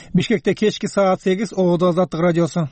Бишкекте кечки саат 8 Ободу Азаттык радиосу.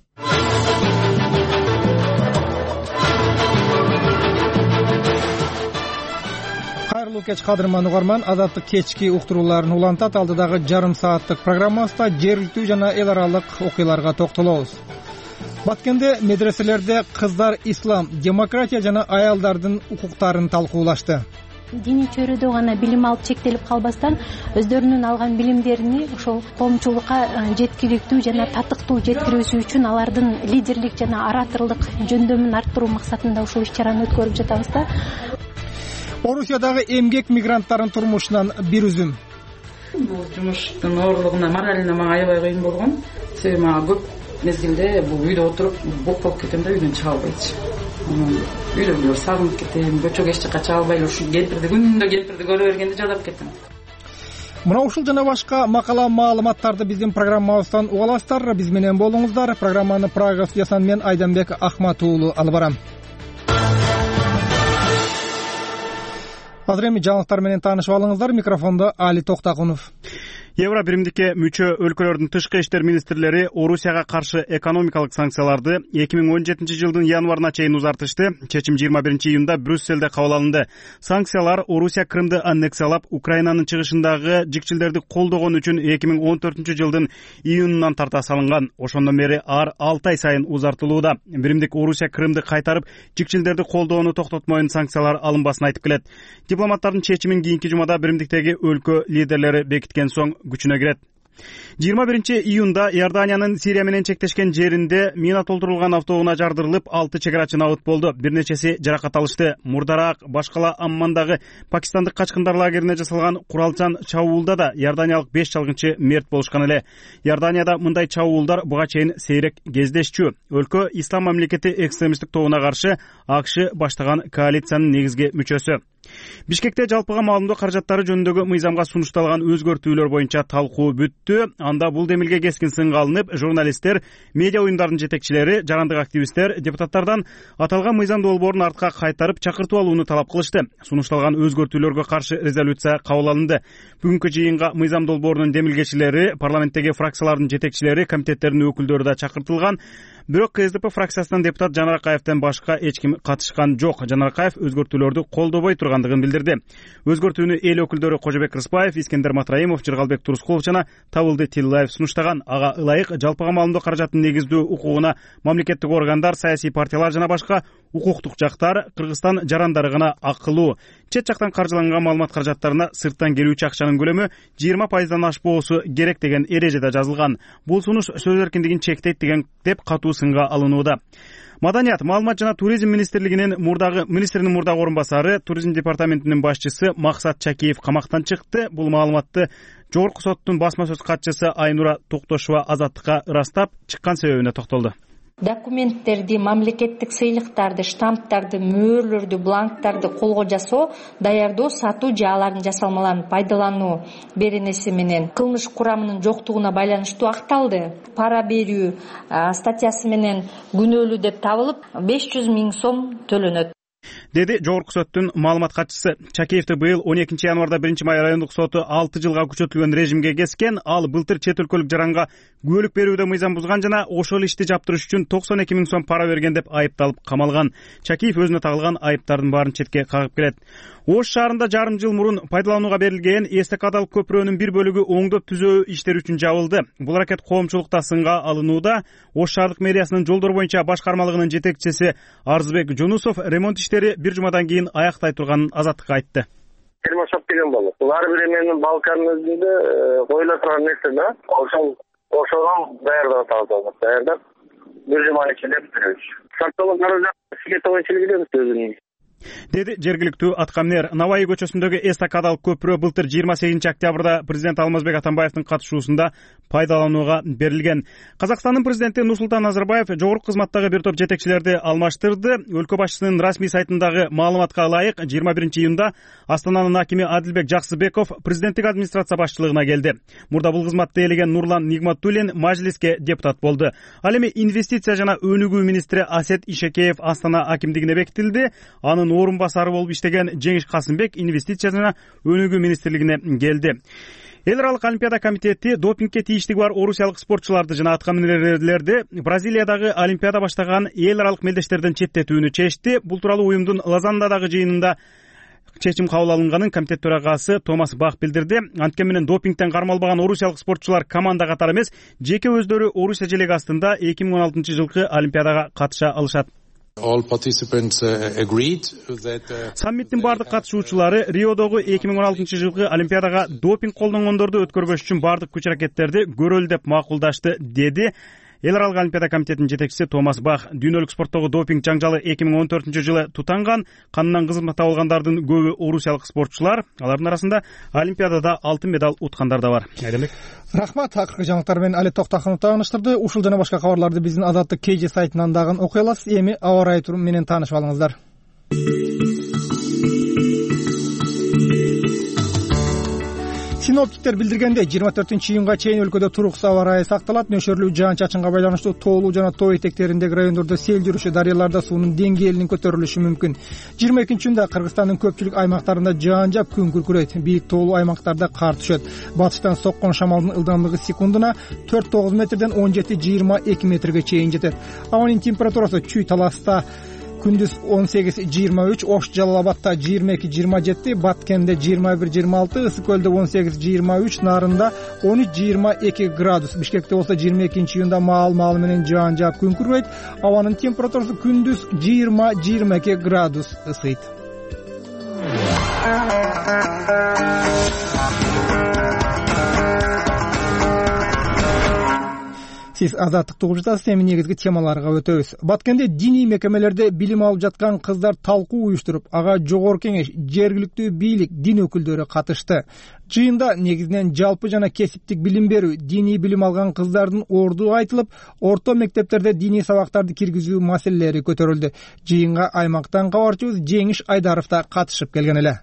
Кайрылуу кеч кадырман угарман, Азаттык кечки уктурууларын улантат. Алдыдагы жарым сааттык программасында жергиликтүү жана эл аралык окуяларга токтолобуз. Баткенде медреселерде кыздар ислам, демократия жана аялдардын укуктарын талкуулашты. Диний чөйрөдө гана билим алып чектелип калбастан, өздөрүнүн алган билимдерини ошол коомчулукка жеткиликтүү жана татыктуу жеткирүүсү үчүн алардын лидерлик жана ораторлук жөндөмүн арттыруу максатында ушул иш-чараны өткөрүп жатабыз да. Орусиядагы эмгек мигранттардын турмушунан бир үзүм. Бул жумуштун оорлугуна, моралине мага аябай кыйын болгон. Себеби мага көп мезгилде бул үйдө отуруп бук болуп кетем да, үйдөн чыга албайчы. Үйдөгүлөр сагынып кетем, көчөгө эч жака чыга албай эле ушу күндө кемпирди көрө бергенде жадап кетем. Мына ушул жана башка макала маалыматтарды биздин программабыздан уга аласыздар. Биз менен болуңуздар. Программаны Прага студиясынан мен Айданбек Ахмат уулу алып барам. Азыр эми жаңылыктар менен таанышып алыңыздар. Микрофондо Али Токтакунов. Евро биримдикке мүчө өлкөлөрдүн тышкы иштер министрлери Орусияга каршы экономикалык санкцияларды 2017 жылдын январына чейин узартышты. Чечим 21 июнда Брюсселде кабыл алынды. Санкциялар Орусия Крымды аннексиялап, Украинанын чыгышындагы жикчилдерди колдогон үчүн 2014 жылдын июнунан тарта салынган. Ошондон бери ар 6 ай сайын узартылууда. Биримдик Орусия Крымды кайтарып, жикчилдерди колдоону токтотмоюн санкциялар алынбасын айтып келет. Дипломаттардын чечимин кийинки жумада биримдиктеги өлкө лидерлери бекиткен соң күчүнө кирет. 21 июнда Иорданиянын Сирия менен чектешкен жеринде мина толтурулган автоунаа жардырылып, 6 чекарачы набыт болду. Бир нечеси жаракат алышты. Мурдараак башкала Аммандагы пакистандык качкындар лагерине жасалган куралчан чабуулда да иорданиялык 5 чалгынчы мерт болушкан эле. Иорданияда мындай чабуулдар буга чейин сейрек кездешчү. Өлкө ислам мамлекети экстремисттик тобуна каршы АКШ баштаган коалициянын негизги мүчөсү. Бишкекте жалпыга маалымдоо каражаттары жөнүндөгү мыйзамга сунушталган өзгөртүүлөр боюнча талкуу бүттү. Анда бул демилге кескин сынга алынып, журналисттер, медиа уюмдардын жетекчилери, жарандык активисттер депутаттардан аталган мыйзам долбоорун артка кайтарып чакыртып алууну талап кылышты. Сунушталган өзгөртүүлөргө каршы резолюция кабыл алынды. Бүгүнкү жыйынга мыйзам долбоорунун демилгечилери, парламенттеги фракциялардын жетекчилери, комитеттердин өкүлдөрү да чакыртылган. Бирок КСДП фракциясынан депутат Жанаракаевден башка эч ким катышкан жок. Жанаракаев өзгөртүүлөрдү колдобой тургандыгын билдирди. Өзгөртүүнү эл өкүлдөрү Кожобек Рыспаев, Искендер Матраимов, Жыргалбек Турускулов жана Табылды Тиллаев сунуштаган. Ага ылайык жалпыга маалымдоо каражатын негиздөө укугуна мамлекеттик органдар, саясий партиялар жана башка укуктук жактар, Кыргызстан жарандары гана акылуу. Чет жактан каржыланган маалымат каражаттарына сырттан келүүчү акчанын көлөмү 20%-дан ашпоосу керек деген эрежеде жазылган. Бул сунуш сөз эркиндигин чектейт деп катуу сынга алынууда. Маданият, маалымат жана туризм министрлигинин министринин мурдагы орун басары, туризм департаментинин башчысы Максат Чакиев камактан чыкты. Бул маалыматты Жогорку соттун басма сөз катчысы Айнура Токтошова Азаттыкка ырастап, чыккан себебине токтолду. Документтерди, мамлекеттик сыйлыктарды, штамптарды, мөөрлөрдү, бланктарды колго жасоо, даярдоо, сатуу же алардын жасалмаларын пайдалануу беренеси менен кылмыш курамынын жоктугуна байланыштуу акталды. Пара берүү статьясы менен күнөөлүү деп табылып, 500 000 сом төлөнөт, деди Жогорку соттун маалымат катчысы. Чакеевди быйыл 12 январда 1 май райондук соту 6 жылга күчөтүлгөн режимге кескен. Ал былтыр чет өлкөлүк жаранга күбөлүк берүүдө мыйзам бузган жана ошол ишти жаптырыш үчүн 92 000 сом пара берген деп айыпталып камалган. Чакеев өзүнө тагылган айыптардын баарын четке кагып келет. Ош шаарында жарым жыл мурун пайдаланууга берилген эстакадалык көпүрөнүн бир бөлүгү оңдоп түзөө иштери үчүн жабылды. Бул аракет коомчулукта сынга алынууда. Ош шаардык мэриясынын жолдор боюнча башкармалыгынын жетекчиси Арзыбек Жунусов ремонт иштери бир жумадан кийин аяктай турганын Азаттыкка айтты. Термошоп деген болот. Бул ар бир эменин балканын өзүндө коюла турган нерсе да. Ошону даярдап атабыз. Даярдап бир жума ичинде бүтүрөбүз. Сакталып каражат сметовый келгенбиз өзүнүн. Деди жергиликтүү аткаминер. Наваи көчөсүндөгү эстакадалык көпүрө былтыр 28 октябрда президент Алмазбек Атамбаевдин катышуусунда пайдаланууга берилген. Казакстандын президенти Нурсултан Назарбаев жогорку кызматтагы бир топ жетекчилерди алмаштырды. Өлкө башчысынын расмий сайтындагы маалыматка ылайык 21 июнда Астананын акими Адилбек Жаксыбеков президенттик администрация башчылыгына келди. Мурда бул кызматты ээлеген Нурлан Нигматуллин мажлиске депутат болду. Ал эми инвестиция жана өнүгүү министри Асет Ишекеев Астана акимдигине бекитилди. Анын орун басары болуп иштеген Жеңиш Касымбек инвестиция жана өнүгүү министрлигине келди. Эл аралык олимпиада комитети допингке тийиштиги бар орусиялык спортчуларды жана аткаминерлерди Бразилиядагы олимпиада баштаган эл аралык мелдештерден четтетүүнү чечти. Бул тууралуу уюмдун Лозаннадагы жыйынында чечим кабыл алынганын комитет төрагасы Томас Бах билдирди. Анткени менен допингден кармалбаган орусиялык спортчулар команда катары эмес, жеке өздөрү Орусия желеги астында 2016 жылкы олимпиадага катыша алышат. Саммиттин бардык катышуучулары Риодогу 2016 жылкы олимпиадага допинг колдонгондорду өткөрбөш үчүн бардык күч аракеттерди көрөлү деп макулдашты, деди Эл аралык олимпиада комитетинин жетекчиси Томас Бах. Дүйнөлүк спорттогу допинг жаңжалы 2014 жылы тутанган. Канынан кызмат табылгандардын көбү орусиялык спортчулар. Алардын арасында олимпиадада алтын медаль уткандар да бар. Айдемек. Рахмат. Акыркы жаңылыктар менен Алет Токтахунов тааныштырды. Ушул жана башка кабарларды биздин Азаттык KG сайтынан дагы окуй аласыз. Эми аба ырайы туруму менен таанышып алыңыздар. Синоптиктер билдиргенде 24-июнга чейин өлкөдө туруксуз аба ырайы сакталат. Нөшөрлүү жаан-чачынга байланыштуу тоолуу жана тоо этектериндеги райондордо сел жүрүшү, дарыяларда суунун деңгээлинин көтөрүлүшү мүмкүн. 22-июнда Кыргызстандын көпчүлүк аймактарында жаан жаап күн күркүрөйт. Бийик тоолуу аймактарда кар түшөт. Батыштан соккон шамалдын ылдамдыгы секундуна 4-9 метрден 17-22 метрге чейин жетет. Абанын температурасы Чүй Таласта күндүз 18-23, Ош Жалал Абадта 22-27, Баткенде 21-26, Ысык көлдө 18-23, Нарында 13-22 градус. Бишкекте болсо 22-июнда маал менен жаан жаап күн күркүрөйт. Абанын температурасы күндүз 20-22 градус ысыйт. Сиз Азаттыкты угуп жатасыз. Эми негизги темаларга өтөбүз. Баткенде диний мекемелерде билим алып жаткан кыздар талкуу уюштуруп, ага жогорку кеңеш, жергиликтүү бийлик, дин өкүлдөрү катышты. Жыйында негизинен жалпы жана кесиптик билим берүү, диний билим алган кыздардын орду айтылып, орто мектептерде диний сабактарды киргизүү маселелери көтөрүлдү. Жыйынга аймактан кабарчыбыз Жеңиш Айдаров да катышып келген эле.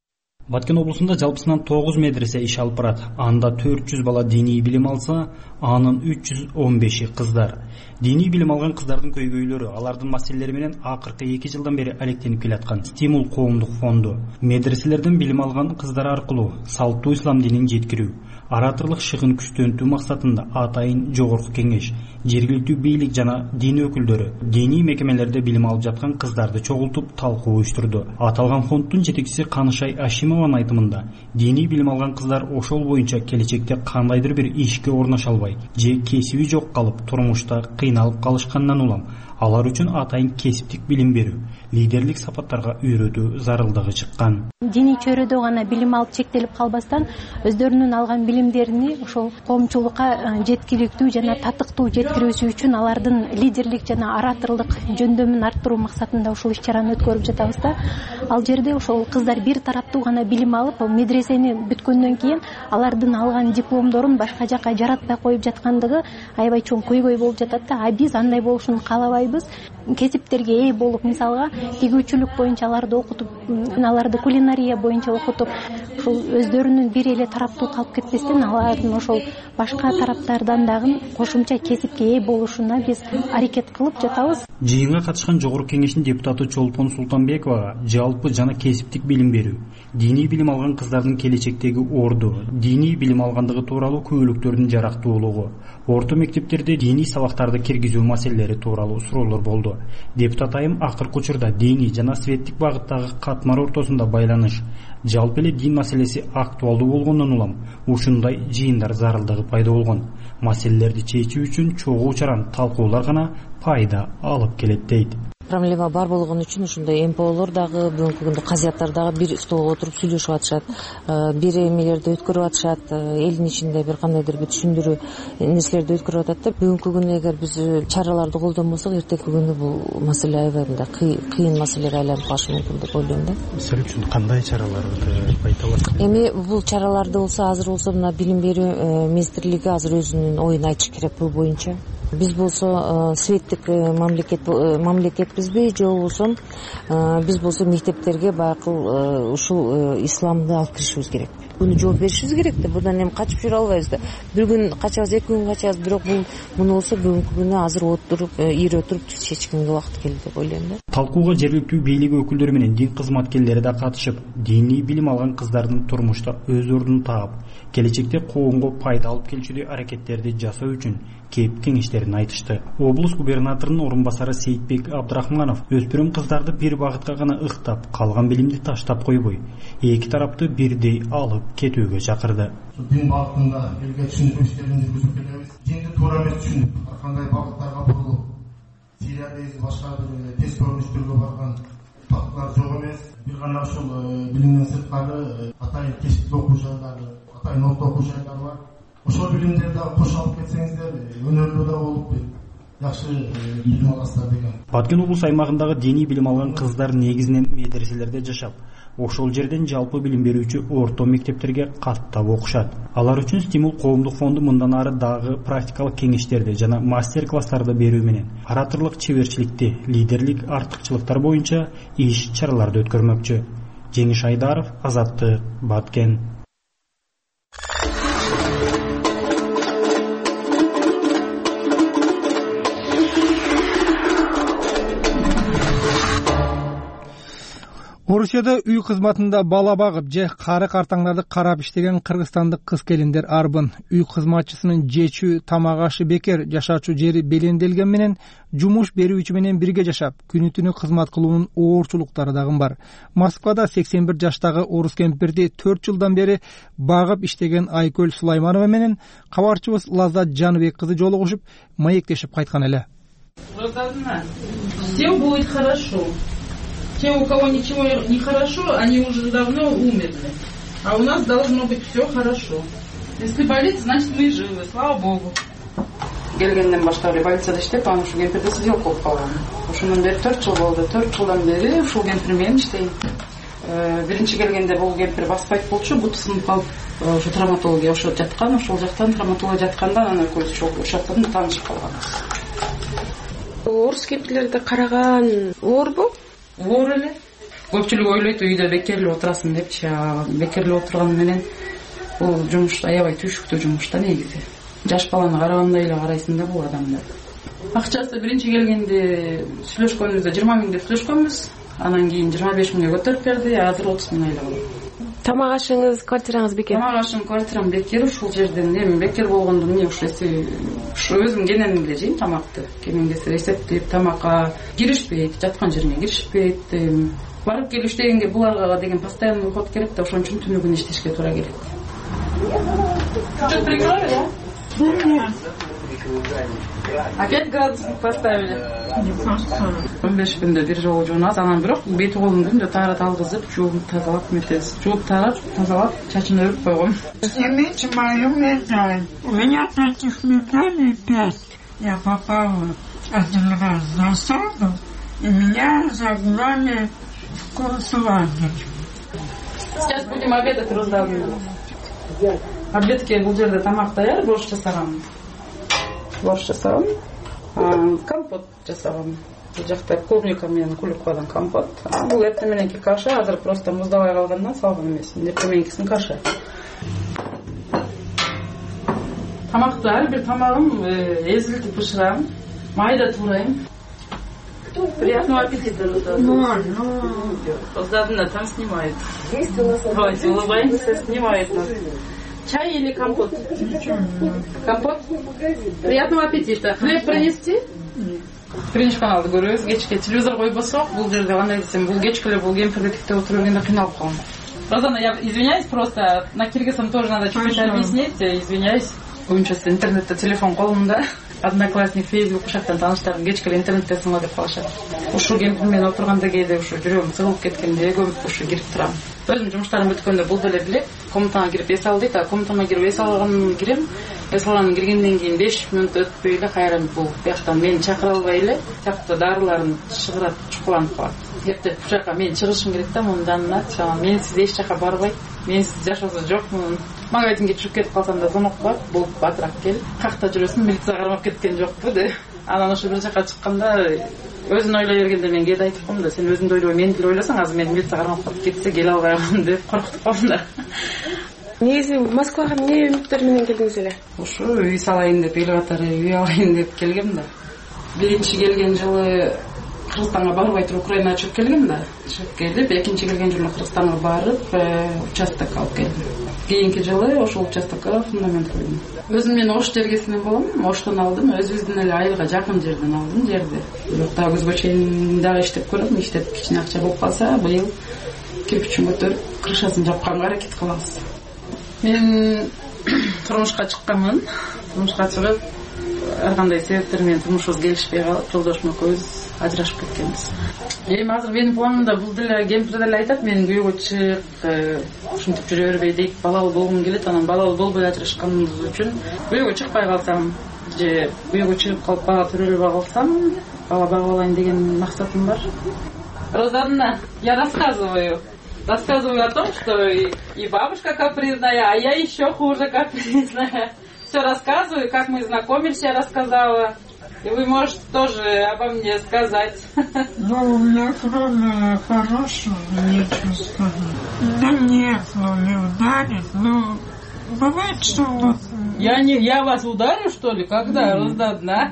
Баткен облусунда жалпысынан 9 медресе иш алып барат. Анда 400 бала диний билим алса, анын 315-и кыздар. Диний билим алган кыздардын көйгөйлөрү, алардын маселелери менен акыркы 2 жылдан бери алектенип келаткан Стимул коомдук фонду медреселерден билим алган кыздар аркылуу салттуу ислам динин жеткирүү, аратырлык шыгын күчтөнтүү максатында атайын жогорку кеңеш, жергиликтүү бийлик жана дин өкүлдөрү диний мекемелерде билим алып жаткан кыздарды чогултуп талкуу уюштурду. Аталган фонддун жетекчиси Канышай Ашимованын айтымында, диний билим алган кыздар ошол боюнча келечекте кандайдыр бир ишке орноша албай же кесиби жок калып турмушта кыйналып калышкандан улам алар үчүн атайын кесиптик билим берүү, лидерлик сапаттарга үйрөтүү зарылдыгы чыккан. Диний чөйрөдө гана билим алып чектелип калбастан, өздөрүнүн алган билимдерини ошол коомчулукка жеткиликтүү жана татыктуу жеткирүүсү үчүн алардын лидерлик жана ораторлук жөндөмүн арттыруу максатында ушул иш-чараны өткөрүп жатабыз да. Ал жерде ошол кыздар бир тараптуу гана билим алып, медресени бүткөндөн кийин алардын алган дипломдорун башка жака жаратпай коюп жаткандыгы аябай чоң көйгөй болуп жатат да. Биз андай болушун каалабайбыз. Кесиптерге ээ болуп, мисалга тигүүчүлүк боюнча аларды окутуп, аларды кулинария боюнча окутуп, ушул өздөрүнүн бир эле тараптуу калып кетпестен алардын ошол башка тараптардан дагы кошумча кесипке ээ болушуна биз аракет кылып жатабыз. Жыйынга катышкан жогорку кеңештин депутаты Чолпон Султанбековага жалпы жана кесиптик билим берүү, диний билим алган кыздардын келечектеги орду, диний билим алгандыгы тууралуу күбөлүктөрдүн жарактуулугу, орто мектептерде диний сабактарды киргизүү маселелери тууралуу суроолор болду. Депутат айым акыркы учурда диний жана светтик багыттагы катмар ортосунда байланыш, жалпы эле дин маселеси актуалдуу болгондон улам ушундай жыйындар зарылдыгы пайда болгон. Маселелерди чечүү үчүн чогуу чаран талкуулар гана пайда алып келет дейт. Проблема бар болгон үчүн ушундай МПОлор дагы бүгүнкү күндө казыяттар дагы бир столго отуруп сүйлөшүп атышат, бир эмелерди өткөрүп атышат, элдин ичинде бир кандайдыр бир түшүндүрүү нерселерди өткөрүп атат да. Бүгүнкү күндө эгер биз чараларды колдонбосок, эртеңки күндө бул маселе аябай мындай кыйын маселеге айланып калышы мүмкүн деп ойлойм да. Мисалы үчүн кандай чараларды айта аласыз? Эми бул чараларды болсо, азыр болсо мына билим берүү министрлиги азыр өзүнүн оюн айтыш керек бул боюнча. Биз болсо светтик мамлекетпизби же болбосо биз болсо мектептерге байкыл ушул исламды алып киришибиз керек. буну жооп беришибиз керек да. Бурдан эми качып жүрө албайбыз да. Бир күн качабыз, 2 күн качабыз, бирок бул муну болсо бүгүнкү күнү азыр отуруп, ийре отуруп чечкенге убакыт келди деп ойлойм да. Талкууга жергиликтүү бийлик өкүлдөрү менен дин кызматкерлери да катышып, диний билим алган кыздардын турмушта өз ордун таап, келечекте коомго пайда алып келчүдүү аракеттерди жасоо үчүн кеп кеңештерин айтышты. Облус губернаторунун орун басары Сейитбек Абдрахманов өспүрүм кыздарды бир багытка гана ыктап, калган билимди таштап койбой, эки тарапты бирдей алып кетүүгө чакырды. Дин багытында элге түшүндүрүү иштерин жүргүзүп келебиз. Динди туура эмес түшүнүп, ар кандай багыттарга бурулуп, Сириядагы башка бир тез көрүнүштөргө барган фактлар жок эмес. Бир гана ушул билимден сырткары атайын кечки окуу жайлары, атайын орто окуу жайлары бар. Ошол билимдерди кошо алып кетсеңиздер, өнөрлүү да болуп жакшы билим аласыздар деген. Баткен облус аймагындагы диний билим алган кыздар негизинен медреселерде жашап, ошол жерден жалпы билим берүүчү орто мектептерге каттап окушат. Алар үчүн стимул коомдук фонду мындан ары дагы практикалык кеңештерди жана мастер-класстарды берүү менен ораторлук чеберчиликти, лидерлик артыкчылыктар боюнча иш-чараларды өткөрмөкчү. Жеңиш Айдаров, Азаттык, Баткен. Орусияда үй кызматында бала багып же кары картаңдарды карап иштеген кыргызстандык кыз келиндер арбын. Үй кызматчысынын жечүү, тамак ашы бекер, жашачу жери беленделген менен жумуш берүүчү менен бирге жашап, күнү түнү кызмат кылуунун оорчулуктары дагы бар. Москвада 81 жаштагы орус кемпирди 4 жылдан бери багып иштеген Айкөл Сулайманова менен кабарчыбыз Лаззат Жаныбек кызы жолугушуп, маектешип кайткан эле. Все будет хорошо. Те, у кого ничего не хорошо, они уже давно умерли. А у нас должно быть все хорошо. Если болит, значит мы живы, слава богу. Келгенден баштап эле больницада иштеп, анан ушул кемпирде сиделка болуп калган. Ошондон бери 4 жыл болду. 4 жылдан бери ушул кемпир менен иштейм. Биринчи келгенде бул кемпир баспайт болчу, буту сынып калып, ошо травматология ошо жаткан, ошол жактан травматология жатканда анан экөөбүз ошол жактан таанышып калганбыз. Орус кемпирлерди караган оорбу? Оор эле. Көпчүлүк ойлойт үйдө бекерлеп отурасың депчи. Бекерлеп отурган менен бул жумуш аябай түйшүктүү жумуш да негизи. Жаш баланы карагандай эле карайсың да бул адамдар. Акчасы биринчи келгенде сүйлөшкөнүбүздө 20 миң деп сүйлөшкөнбүз. Анан кийин 25 миңге көтөрүп берди, азыр 30 миң айлык алат. Тамак ашыңыз, квартираңыз бекер? Тамак ашым, квартирам бекер, ушул жерден эми бекер болгондо эмне ушу өзүм кенен эле жейм тамакты. Кенен келсе эсептеп тамакка киришпейт, жаткан жериме киришпейт. Барып келип иштегенге буларга деген постоянный уход керек да, ошон үчүн түнү күнү иштешке туура келет. Что-то приготовили, да? Опять градусник поставили. 15 күндө бир жолу жуунат, анан бирок бети колун күндө таарат алгызып, жууп тазалап метебиз. Жууп тарап, тазалап, чачын өрүп койгом. Снимите мою медаль. У меня таких медалей 5. Я попала один раз в засаду, и меня загнали в концлагерь. Сейчас будем обедать раздавленным. Обедке бул жерде тамак даяр, борщ жасагам. Борщ жасагам. Компот жасагам. Бул жакта клубника менен куликадан компот. Бул эртең мененки каша, азыр просто муздабай калгандан салган эмес. Эртең мененкисин каша. Тамакты ар бир тамагым эзилтип бышырам, майда туурайм. Приятного аппетита, Роза. Роза там снимает. Давайте улыбаемся, снимает нас. Чай или компот? Компот? Приятного аппетита. Хлеб принести? Биринчи каналды көрөбүз, кечке телевизор койбосок, бул жерде кандай десем, бул кечке эле бул кемпирди тиктеп отуруп жүргөндө кыйналып калам. Розана, я извиняюсь, просто на киргизском тоже надо чуть-чуть объяснить, извиняюсь. Көбүнчөсү интернетте телефон колумда, Одноклассник, Facebook ушактан тааныштарым кечке эле интернеттесиңби деп калышат. Ушул кемпир менен отурганда кээде ушу жүрөгүм сыгылып кеткенде көп ушу кирип турам. Өзүм жумуштарым бүткөндө бул деле билет, комнатага кирип эс ал дейт, комнатама кирип эс алгандан кирем. Эс алгандан киргенден кийин 5 мүнөт өтпөй эле кайра бул бияктан мени чакыра албай эле, тияктуу дарыларын чыгырат, чукуланып калат. Эптеп бул жака мен чыгышым керек да, мунун жанына, менсиз эч жака барбайт. Менсиз жашоосу жокмун. Магазинге чыгып кетип калсам да звонок кылат, бул батыраак кел. Какта жүрөсүң, милиция кармап кеткен жокпу деп. Анан ошо бир жака чыкканда өзүн ойлой бергенде мен кээде айтып коем да, сен өзүңдү ойлой, мени деле ойлосоң, азыр мени милиция кармап кетсе келе албай калам деп коркутуп коем да. негизи Москвага эмне үмүттөр менен келдиңиз эле? Ошо үй салайын деп, эл катары үй алайын деп келгем да. Биринчи келген жылы Кыргызстанга барбай туруп Украинага чыгып келгем да. Чыгып келип, экинчи келген жылы Кыргызстанга барып, участок алып келдим. Кийинки жылы ошол участокко фундамент койдум. Өзүм мен Ош жергесинен болом, Оштон алдым, өзүбүздүн эле айылга жакын жерден алдым жерди. Бирок дагы күзгө чейин дагы иштеп көрөм, иштеп кичине акча болуп калса, быйыл кирпичин көтөрүп, крышасын жапканга аракет кылабыз. Мен турмушка чыкканмын. Турмушка чыгып, ар кандай себептер менен турмушубуз келишпей калып, жолдошум экөөбүз ажырашып кеткенбиз. Эми азыр менин планымда бул деле кемпир деле айтат, мен күйөөгө чык, ушинтип жүрө бербей дейт, балалуу болгум келет, анан балалуу болбой ажырашканыбыз үчүн күйөөгө чыкпай калсам же күйөөгө чыгып калып бала төрөлбөй калсам, бала багып алайын деген максатым бар. Розанна, я рассказываю о том, что и бабушка капризная, а я еще хуже капризная. Все рассказываю, как мы знакомились, я рассказала. И вы можете тоже обо мне сказать. Ну, у меня кроме хорошего нечего сказать. Да нет, не ударить, но бывает, что вот... Я вас ударю, что ли? Когда? Розанна?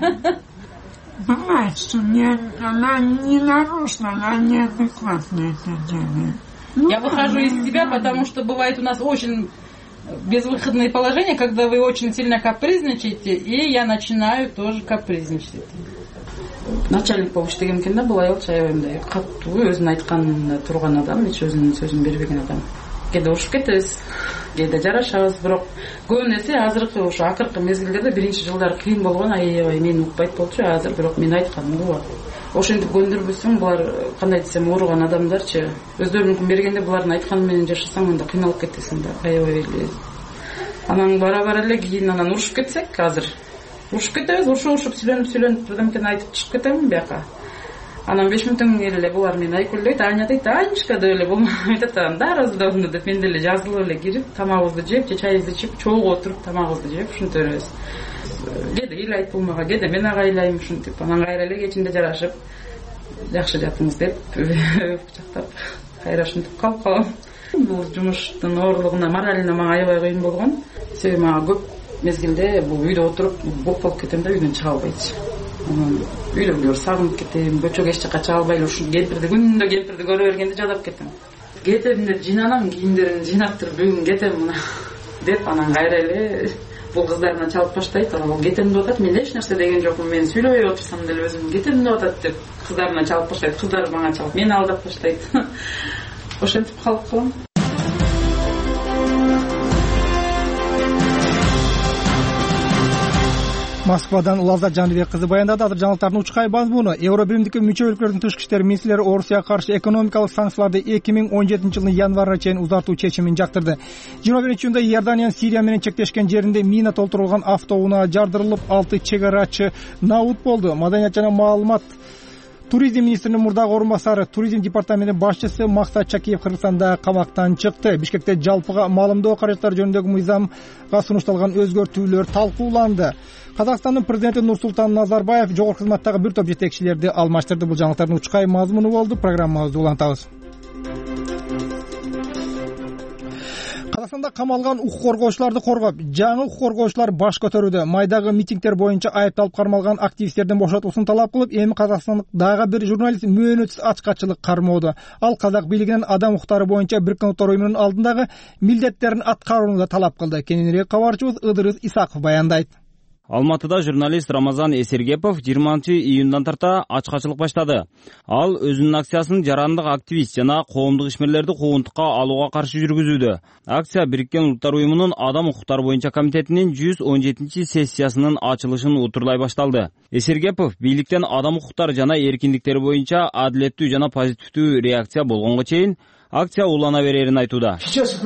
Бывает, что она не нарочно, она неадекватно это делает. Я выхожу из себя, потому что бывает у нас очень безвыходные положения, когда вы очень сильно капризничаете, и я начинаю тоже капризничать. Начальник болуш деген экен да, бул айыл чаябайымда каттуу өзүнүн айтканына турган адам, эч өзүнүн сөзүн бербеген адам. Кээде урушуп кетебиз, кээде жарашабыз, бирок көбүн эсе азыркы ушу акыркы мезгилдерде биринчи жылдары кыйын болгон, аябай мени укпайт болчу, азыр бирок мен айтканым угат. Ошентип көндүрбөсөң, булар кандай десем, ооруган адамдарчы, өздөрүнүн бергенде булардын айтканы менен жашасаң, анда кыйналып кетесиң да, аябай эле. Анан бара эле кийин анан урушуп кетсек, азыр урушуп кетебиз, урушуп сүйлөнүп бирдемкени айтып чыгып кетем бияка. Анан 5 мүнөттөн кийин эле булар мени айкөлдөйт, Аня дейт, Анечка деп эле болмойт атам, да, раздавно деп мен деле жазылып эле кирип, тамагыбызды жеп, же чайыбызды ичип, чогуу отуруп тамагыбызды жеп, ушинтип беребиз. Кээде ыйлайт бул мага, кээде мен ага ыйлайм, ушинтип. Анан кайра эле кечинде жарашып, жакшы жатыңыз деп, кучактап, кайра ушинтип калып калам. Бул жумуштун оорлугуна, моралине мага аябай кыйын болгон. Себеби мага көп мезгилде бул үйдө отуруп бок болуп кетем да, үйдөн чыга албайт. Анан үйлөргө сагынып кетем, көчөгө эч жака чыга албай эле ушу кемпирди күндө кемпирди көрө бергенде жадап кетем. Кетем деп жыйнанам, кийимдеримди жыйнап туруп бүгүн кетем мына деп, анан кайра эле бул кыздарына чалып баштайт. Анан бул кетем деп атат, мен эч нерсе деген жокмун, мен сүйлөбөй отурсам деле өзүм кетем деп атат деп кыздарына чалып баштайт. Кыздар мага чалып, мени алдап баштайт. Ошентип калып калам. Москвадан Лаззат Жаныбек кызы баяндады. Азыр жаңылыктардын учкай мазмуну. Евро биримдикке мүчө өлкөлөрдүн тышкы иштер министрлери Орусияга каршы экономикалык санкцияларды 2017 жылдын январына чейин узартуу чечимин жактырды. 21-июнда Иорданиянын Сирия менен чектешкен жеринде мина толтурулган автоунаа жардырылып, 6 чек арачы набут болду. Маданият жана маалымат Туризм министринин мурдагы орун басары, туризм департаментинин башчысы Максат Чакиев Кыргызстанда камактан чыкты. Бишкекте жалпыга маалымдоо каражаттары жөнүндөгү мыйзамга сунушталган өзгөртүүлөр талкууланды. Казакстандын президенти Нурсултан Назарбаев жогорку кызматтагы бир топ жетекчилерди алмаштырды. Бул жаңылыктардын учкай мазмуну болду. Программабызды улантабыз. Казакстанда камалган укук коргоочуларды коргоп, жаңы укук коргоочулар баш көтөрүүдө. Майдагы митингдер боюнча айыпталып кармалган активисттердин бошотулуусун талап кылып, эми казакстандык дагы бир журналист мөөнөтсүз ачкачылык кармоодо. Ал казак бийлигинин адам укуктары боюнча Бириккен Улуттар уюмунун алдындагы милдеттерин аткарууну да талап кылды. Кененирээк кабарчыбыз Ыдырыс Исаков баяндайт. Алматыда журналист Рамазан Эсергепов 20-июндан тарта ачкачылык баштады. Ал өзүнүн акциясын жарандык активист жана коомдук ишмерлерди куугунтукка алууга каршы жүргүзүүдө. Акция Бириккен Улуттар уюмунун адам укуктары боюнча комитетинин 117-сессиясынын ачылышын утурлай башталды. Эсергепов бийликтен адам укуктары жана эркиндиктери боюнча адилеттүү жана позитивдүү реакция болгонго чейин акция улана берерин айтууда.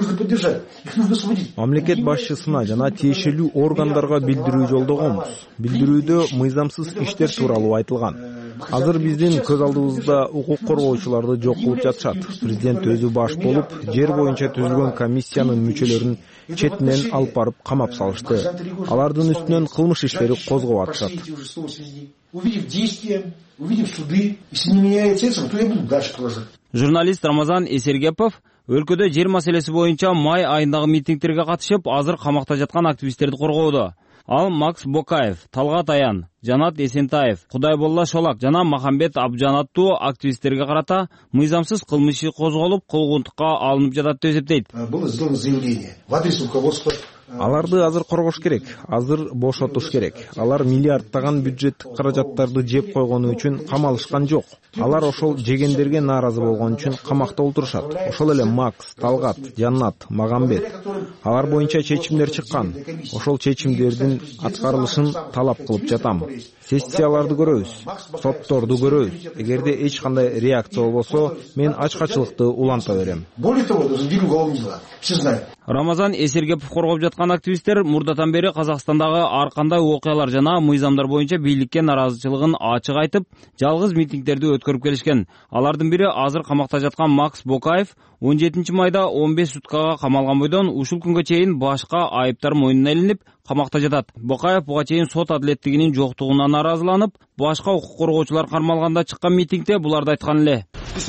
Мамлекет башчысына жана тиешелүү органдарга билдирүү жолдогонбуз. Билдирүүдө мыйзамсыз иштер тууралуу айтылган. Азыр биздин көз алдыбызда укук коргоочуларды жок кылып жатышат. Президент өзү баш болуп, жер боюнча түзүлгөн комиссиянын мүчөлөрүн четинен алып барып камап салышты. Алардын үстүнөн кылмыш иштери козгоп атышат. Увидев действия, увидев суды, если не меняется это, то я буду дальше продолжать. Журналист Рамазан Эсергепов өлкөдө жер маселеси боюнча май айындагы митингтерге катышып, азыр камакта жаткан активисттерди коргоодо. Ал Макс Бокаев, Талгат Аян, Жанат Эсентаев, Кудайболла Шолак жана Махамбет Абжан аттуу активисттерге карата мыйзамсыз кылмыш иши козголуп, колгунтукка алынып жатат деп эсептейт. Было сделано заявление в адрес руководства. Аларды азыр коргош керек, азыр бошотуш керек. Алар миллиардтаган бюджеттик каражаттарды жеп койгону үчүн камалышкан жок. Алар ошол жегендерге нааразы болгон үчүн камакта отурушат. Ошол эле Макс, Талгат, Жанат, Магамбет. Алар боюнча чечимдер чыккан. Ошол чечимдердин аткарылышын талап кылып жатам. Сессияларды көрөбүз, сотторду көрөбүз. Эгерде эч кандай реакция болбосо, мен ачкачылыкты уланта берем. Более того, даже ввели уголовные дела. Все знают. Рамазан Эсергепов коргоп жаткан активисттер мурдатан бери Казакстандагы ар кандай окуялар жана мыйзамдар боюнча бийликке наразычылыгын ачык айтып, жалгыз митингдерди өткөрүп келишкен. Алардын бири азыр камакта жаткан Макс Бокаев 17 майда 15 суткага камалган бойдон ушул күнгө чейин башка айыптар мойнуна илинип, камакта жатат. Бокаев буга чейин сот адилеттигинин жоктугуна нааразыланып, башка укук коргоочулар кармалганда чыккан митингде буларды айткан эле.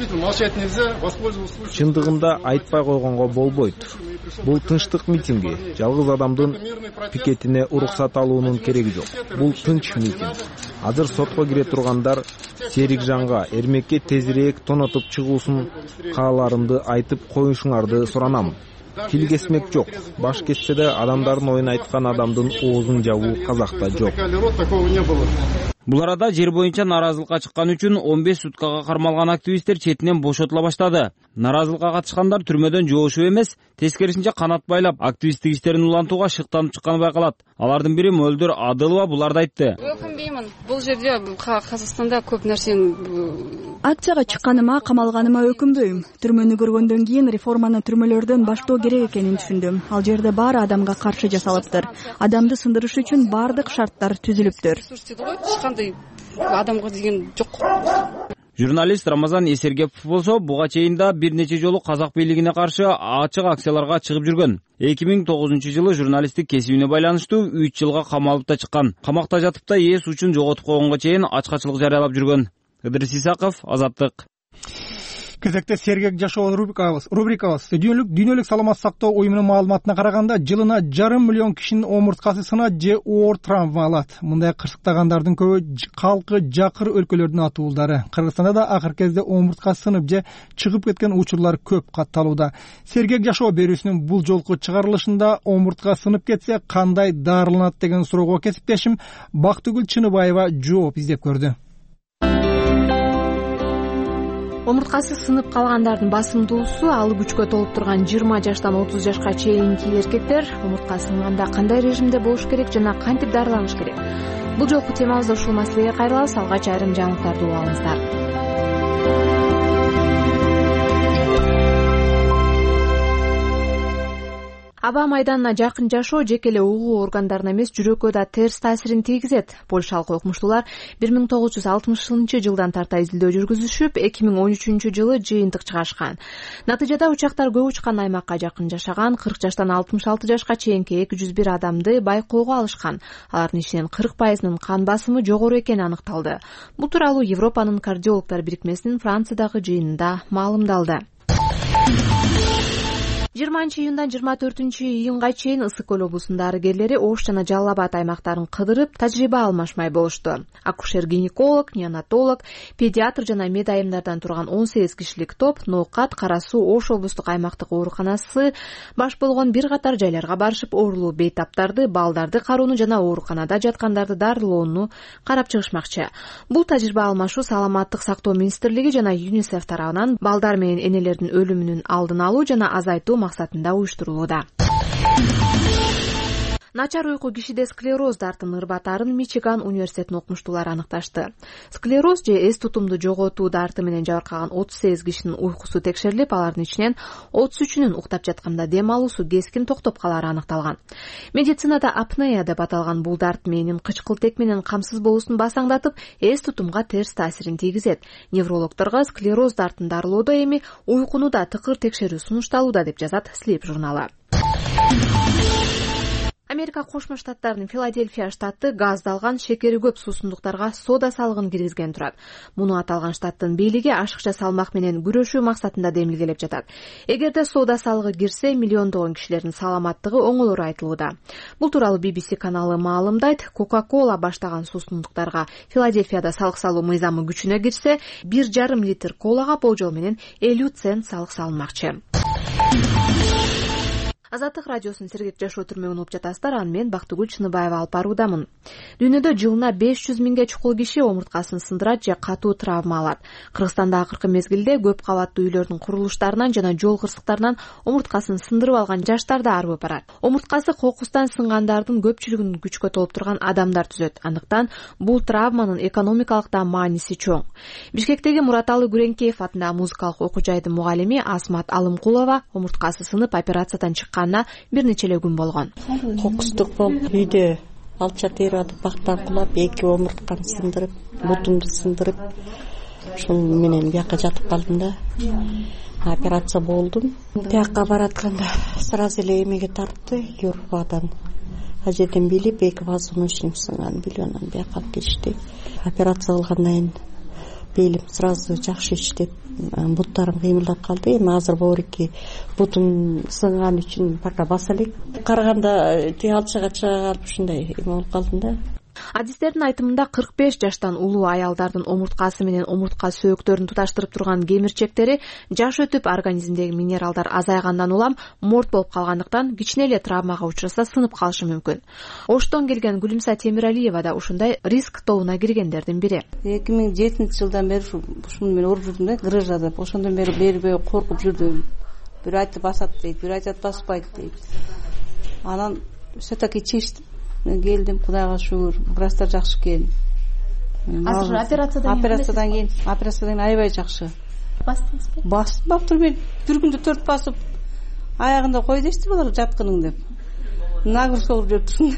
Чындыгында айтпай койгонго болбойт. Бул тынчтык митинги, жалгыз адамдын пикетине уруксат алуунун кереги жок. Бул тынч митинг. Азыр сотко кире тургандар Серикжанга эрмекке тезирээк тонотуп чыгуусун кааларымды айтып коюшуңарды суранам. Тил кесмек жок. Баш кетсе да адамдардын оюн айткан адамдын оозун жабуу Казакта жок. Бул арада жер боюнча нааразылыкка чыккан үчүн 15 суткага кармалган активисттер четинен бошотула баштады. Нааразылыкка катышкандар түрмөдөн жоошуп эмес, тескерисинче канат байлап, активисттик иштерин улантууга шыктанып чыкканы байкалат. Алардын бири Мөлдөр Адылова буларды айтты. Өкүнбөймүн. Бул жерде Казакстанда көп нерсени акцияга чыкканыма, камалганыма өкүнбөйм. Түрмөнү көргөндөн кийин реформаны түрмөлөрдөн баштоо керек экенин түшүндүм. Ал жерде баары адамга каршы жасалыптыр. Адамды сындырыш үчүн баардык шарттар түзүлүптүр. Адамга деген жок. Журналист Рамазан Эсергепов болсо буга чейин да бир нече жолу казак бийлигине каршы ачык акцияларга чыгып жүргөн. 2009-жылы журналисттик кесибине байланыштуу 3 жылга камалып да чыккан. Камакта жатып да эс учун жоготуп койгонго чейин ачкачылык жарыялап жүргөн. Ыдырыс Исаков, Азаттык. Кезекте сергек жашоо рубрикабыз. Дүйнөлүк саламат сактоо уюмунун маалыматына караганда, жылына 1,5 миллион кишинин омурткасы сынат же оор травма алат. Мындай кырсыктагандардын көбү калкы жакыр өлкөлөрдүн атуулдары. Кыргызстанда да акыркы кезде омурткасы сынып же чыгып кеткен учурлар көп катталууда. Сергек жашоо берүүсүнүн бул жолку чыгарылышында омуртка сынып кетсе кандай дарыланат деген суроого кесиптешим Бактыгүл Чыныбаева жооп издеп көрдү. Омурткасы сынып калгандардын басымдуусу алып күчкө толуп турган 20 жаштан 30 жашка чейинки эркектер. Омуртка сынганда кандай режимде болуш керек жана кантип дарыланыш керек? Бул жолку темабызда ушул маселеге кайрылабыз. Алгач айрым жаңылыктарды угуп алыңыздар. Аба майданына жакын жашоо жеке эле угуу органдарына эмес, жүрөккө да терс таасирин тийгизет. Польшалык окумуштуулар 1960 жылдан тарта изилдөө жүргүзүшүп, 2013 жылы жыйынтык чыгарышкан. Натыйжада учактар көп учкан аймакка жакын жашаган 40 жаштан 66 жашка чейинки 201 адамды байкоого алышкан. Алардын ичинен 40%нын кан басымы жогору экени аныкталды. Бул тууралуу Европанын кардиологдор бирикмесинин Франциядагы жыйынында маалымдалды. 20-июндан 24-июнга чейин Ысык көл облусунун дарыгерлери Ош жана Жалал Абад аймактарын кыдырып, тажрыйба алмашмай болушту. Акушер-гинеколог, неонатолог, педиатр жана мед айымдардан турган 18 кишилик топ Ноокат, Кара Суу, Ош облустук аймактык ооруканасы баш болгон бир катар жайларга барышып, оорулуу бейтаптарды, балдарды кароону жана ооруканада жаткандарды дарылоону карап чыгышмакчы. Бул тажрыйба алмашуу Саламаттык сактоо министрлиги жана ЮНИСЕФ тарабынан балдар менен энелердин өлүмүнүн алдын алуу жана азайтуу максатында уюштурулууда. Начар уйку кишиде склероз дартын ырбатарын Мичиган университетинин окумуштуулары аныкташты. Склероз же эс тутумду жоготуу дарты менен жабыркаган 38 кишинин уйкусу текшерилип, алардын ичинен 33-үнүн уктап жатканда дем алуусу кескин токтоп калары аныкталган. Медицинада апнея деп аталган бул дарт мээнин кычкылтек менен камсыз болуусун басаңдатып, эс тутумга терс таасирин тийгизет. Неврологдорго склероз дартын дарылоодо эми уйкуну да тыкыр текшерүү сунушталууда деп жазат Sleep журналы. Америка Кошмо Штаттарынын Филадельфия штаты газдалган шекери көп суусундуктарга сода салыгын киргизген турат. Муну аталган штаттын бийлиги ашыкча салмак менен күрөшүү максатында демилгелеп жатат. Эгерде сода салыгы кирсе, миллиондогон кишилердин саламаттыгы оңолору айтылууда. Бул тууралуу BBC каналы маалымдайт. Coca-Cola баштаган суусундуктарга Филадельфияда салык салуу мыйзамы күчүнө кирсе, 1,5 литр колага болжол менен 50 цент салык салынмакчы. Азаттык радиосунун сергек жашоо түрмөгүн угуп жатасыздар. Аны мен Бактыгүл Чыныбаева алып баруудамын. Дүйнөдө жылына 500 миңге чукул киши омурткасын сындырат же катуу травма алат. Кыргызстанда акыркы мезгилде көп кабаттуу үйлөрдүн курулуштарынан жана жол кырсыктарынан омурткасын сындырып алган жаштар да арбып барат. Омурткасы кокустан сынгандардын көпчүлүгүн күчкө толуп турган адамдар түзөт. Андыктан бул травманын экономикалык да мааниси чоң. Бишкектеги Мураталы Күреңкеев атындагы музыкалык окуу жайдын мугалими Асмат Алымкулова омурткасы сынып операциядан чыккан бир нече эле күн болгон. Кокустук болуп үйдө алча терип бактан кулап, 2 омуртканы сындырып, бутумду сындырып, ошол менен бияка жатып калдым да. Операция болдум. Тияка баратканда сразу эле эмеге тартты, юрбадан. Ажеден билип, 2 позвоночник сынган, билионан бияка алып кетишти. Операция кылгандан кийин белим сразу жакшы иштеп, буттарым кыймылдап калды. Эми азыр боорукки бутум сынган үчүн пока баса элек. Караганда тиги алчага чыга калып ушундай эме болуп калдым да. Адистердин айтымында 45 жаштан улуу аялдардын омурткасы менен омуртка сөөктөрүн туташтырып турган кемирчектери жаш өтүп организмдеги минералдар азайгандан улам морт болуп калгандыктан кичине эле травмага учураса сынып калышы мүмкүн. Оштон келген Гүлүмса Темиралиева да ушундай риск тобуна киргендердин бири. 2007-жылдан бери ушуну мен уруп жүрдүм да, грыжа деп. Ошондон бери бербей коркуп жүрдүм. Бир айтып басат дейт, бир айтат баспайт дейт. Анан все-таки чечтим. Мен келдим, Кудайга шүгүр, врачтар жакшы экен. Азыр операциядан кийин аябай жакшы. Бастыңызбы? Басып мен бир күндө 4 басып, аягында кой дешти булар жаткының деп. Нагрузка болуп жүрүптүм.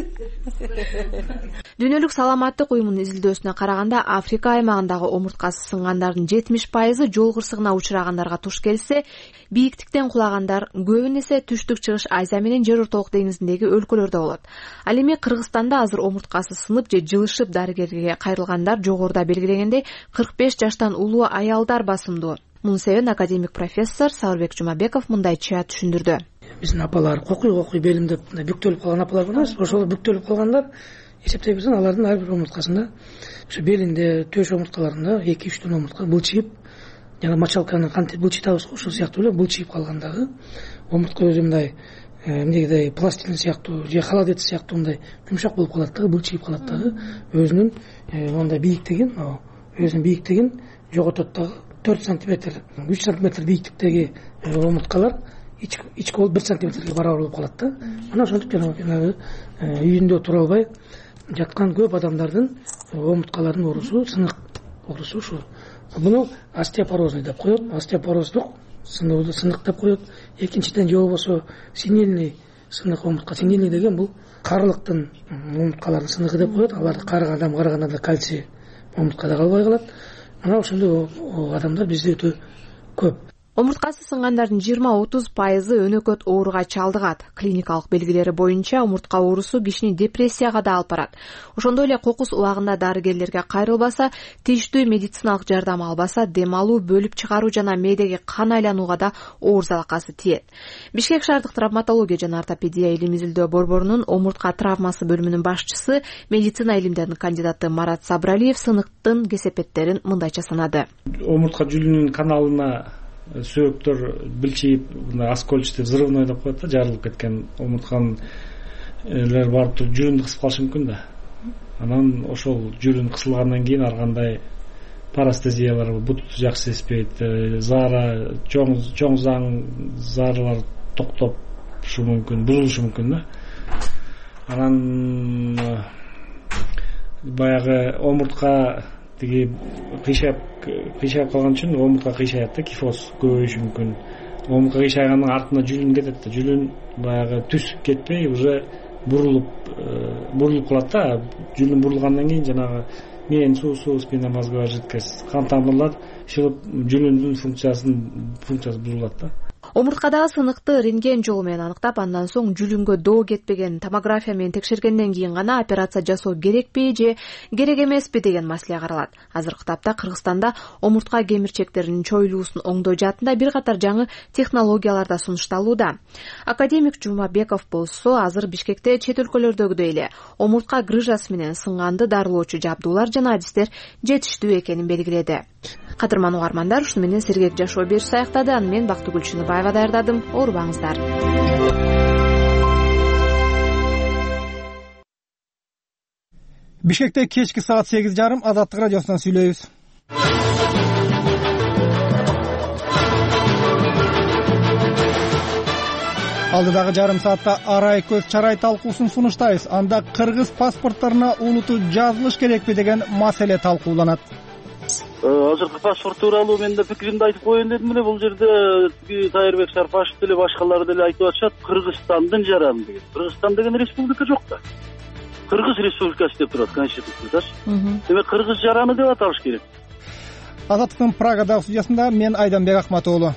Дүйнөлүк саламаттык уюмунун изилдөөсүнө караганда, Африка аймагындагы омурткасы сынгандардын 70% жол кырсыгына учурагандарга туш келсе, бийиктиктен кулагандар көбүн эсе түштүк чыгыш Азия менен Жер ортолук деңизиндеги өлкөлөрдө болот. Ал эми Кыргызстанда азыр омурткасы сынып же жылышып дарыгерге кайрылгандар жогоруда белгилегендей 45 жаштан улуу аялдар басымдуу. Мунун себебин академик профессор Сауырбек Жумабеков мындайча түшүндүрдү. Биздин апалар кокуй белимдеп бүктөлүп калган апалар бар эмес, ошол бүктөлүп калгандар эсептей берсең, алардын ар бир омурткасында, ошо белинде, төш омурткаларында 2-3 омуртка былчыйып, жана мочалканы кантип былчытабыз го, ошол сыяктуу эле былчыйып калгандагы омуртка өзү мындай эмнегидей пластилин сыяктуу же холодец сыяктуу мындай жумшак болуп калат дагы, былчыйып калат дагы, өзүнүн мондай бийиктигин жоготот дагы. 4 сантиметр, 3 сантиметр бийиктиктеги омурткалар ички болуп 1 сантиметрге барабар болуп калат да. Анан ошентип жанагы үйүндө тура албай жаткан көп адамдардын омурткаларынын оорусу, сынык оорусу ушу. Буну остеопорозный деп коет, остеопороздук сынык деп коет. Экинчиден же болбосо синильный сынык омуртка. Синильный деген бул карылыктын омурткаларынын сыныгы деп коет. Аларды карыган адам караганда да кальций омурткада калбай калат. Мына ошондой адамдар бизде өтө көп. Омурткасы сынгандардын 20-30% өнөкөт ооруга чалдыгат. Клиникалык белгилери боюнча омуртка оорусу кишини депрессияга да алып барат. Ошондой эле кокус убагында дарыгерлерге кайрылбаса, тийиштүү медициналык жардам албаса, дем алуу, бөлүп чыгаруу жана мээдеги кан айланууга да оор залакасы тиет. Бишкек шаардык травматология жана ортопедия илим изилдөө борборунун омуртка травмасы бөлүмүнүн башчысы, медицина илимдеринин кандидаты Марат Сабыралиев сыныктын кесепеттерин мындайча санады. Омуртка жүлүнүн каналына сөөктөр билчип, оскольчатый взрывной деп коет да, жарылып кеткен омуртканын барып туруп жүрүндү кысып калышы мүмкүн да. Анан ошол жүрүн кысылгандан кийин ар кандай парастезиялар, бут жакшы сезбейт, заара, чоң зааралар токтошу мүмкүн, бузулушу мүмкүн да. Анан баягы омуртка кыйшайып калган үчүн омуртка кыйшаят да, кифоз көбөйүшү мүмкүн. Омуртка кыйшайганын артына жүлүн кетет да, жүлүн баягы түзүп кетпей уже бурулуп калат да. Жүлүн бурулгандан кийин жанагы мээни суусу, спина мозговая жидкость, кан тамырлар шылып жүлүндүн функциясы бузулат да. омурткадагы сыныкты рентген жолу менен аныктап, андан соң жүлүнгө доо кетпеген томография менен текшергенден кийин гана операция жасоо керекпи же керек эмеспи деген маселе каралат. Азыркы тапта Кыргызстанда омуртка кемирчектеринин чоюлуусун оңдоо жаатында бир катар жаңы технологиялар да сунушталууда. Академик Жумабеков болсо азыр Бишкекте чет өлкөлөрдөгүдөй эле омуртка грыжасы менен сынганды дарылоочу жабдуулар жана адистер жетиштүү экенин белгиледи. Кадырман угармандар, ушуну менен Сергек жашоо бериши аяктады. Аны мен Бактыгүл Чыныбаева даярдадым. Оорубаңыздар. Бишкекте кечки саат 8:30 Азаттык радиосунан сүйлөйбүз. Алдыдагы жарым саатта арай көз чарай талкуусун сунуштайбыз. Анда кыргыз паспорттарына улуту жазылыш керекпи деген маселе талкууланат. Азыркы паспорт тууралуу мен да пикиримди айтып коеюн дедим эле. Бул жерде Тайырбек Сарпашев деле башкалар деле айтып атышат, Кыргызстандын жараны деген. Кыргызстан деген республика жок да. Кыргыз республикасы деп турат конституциядачы. Демек кыргыз жараны деп аталыш керек. Азаттыктын Прагадагы студиясында мен Айданбек Акматоолу.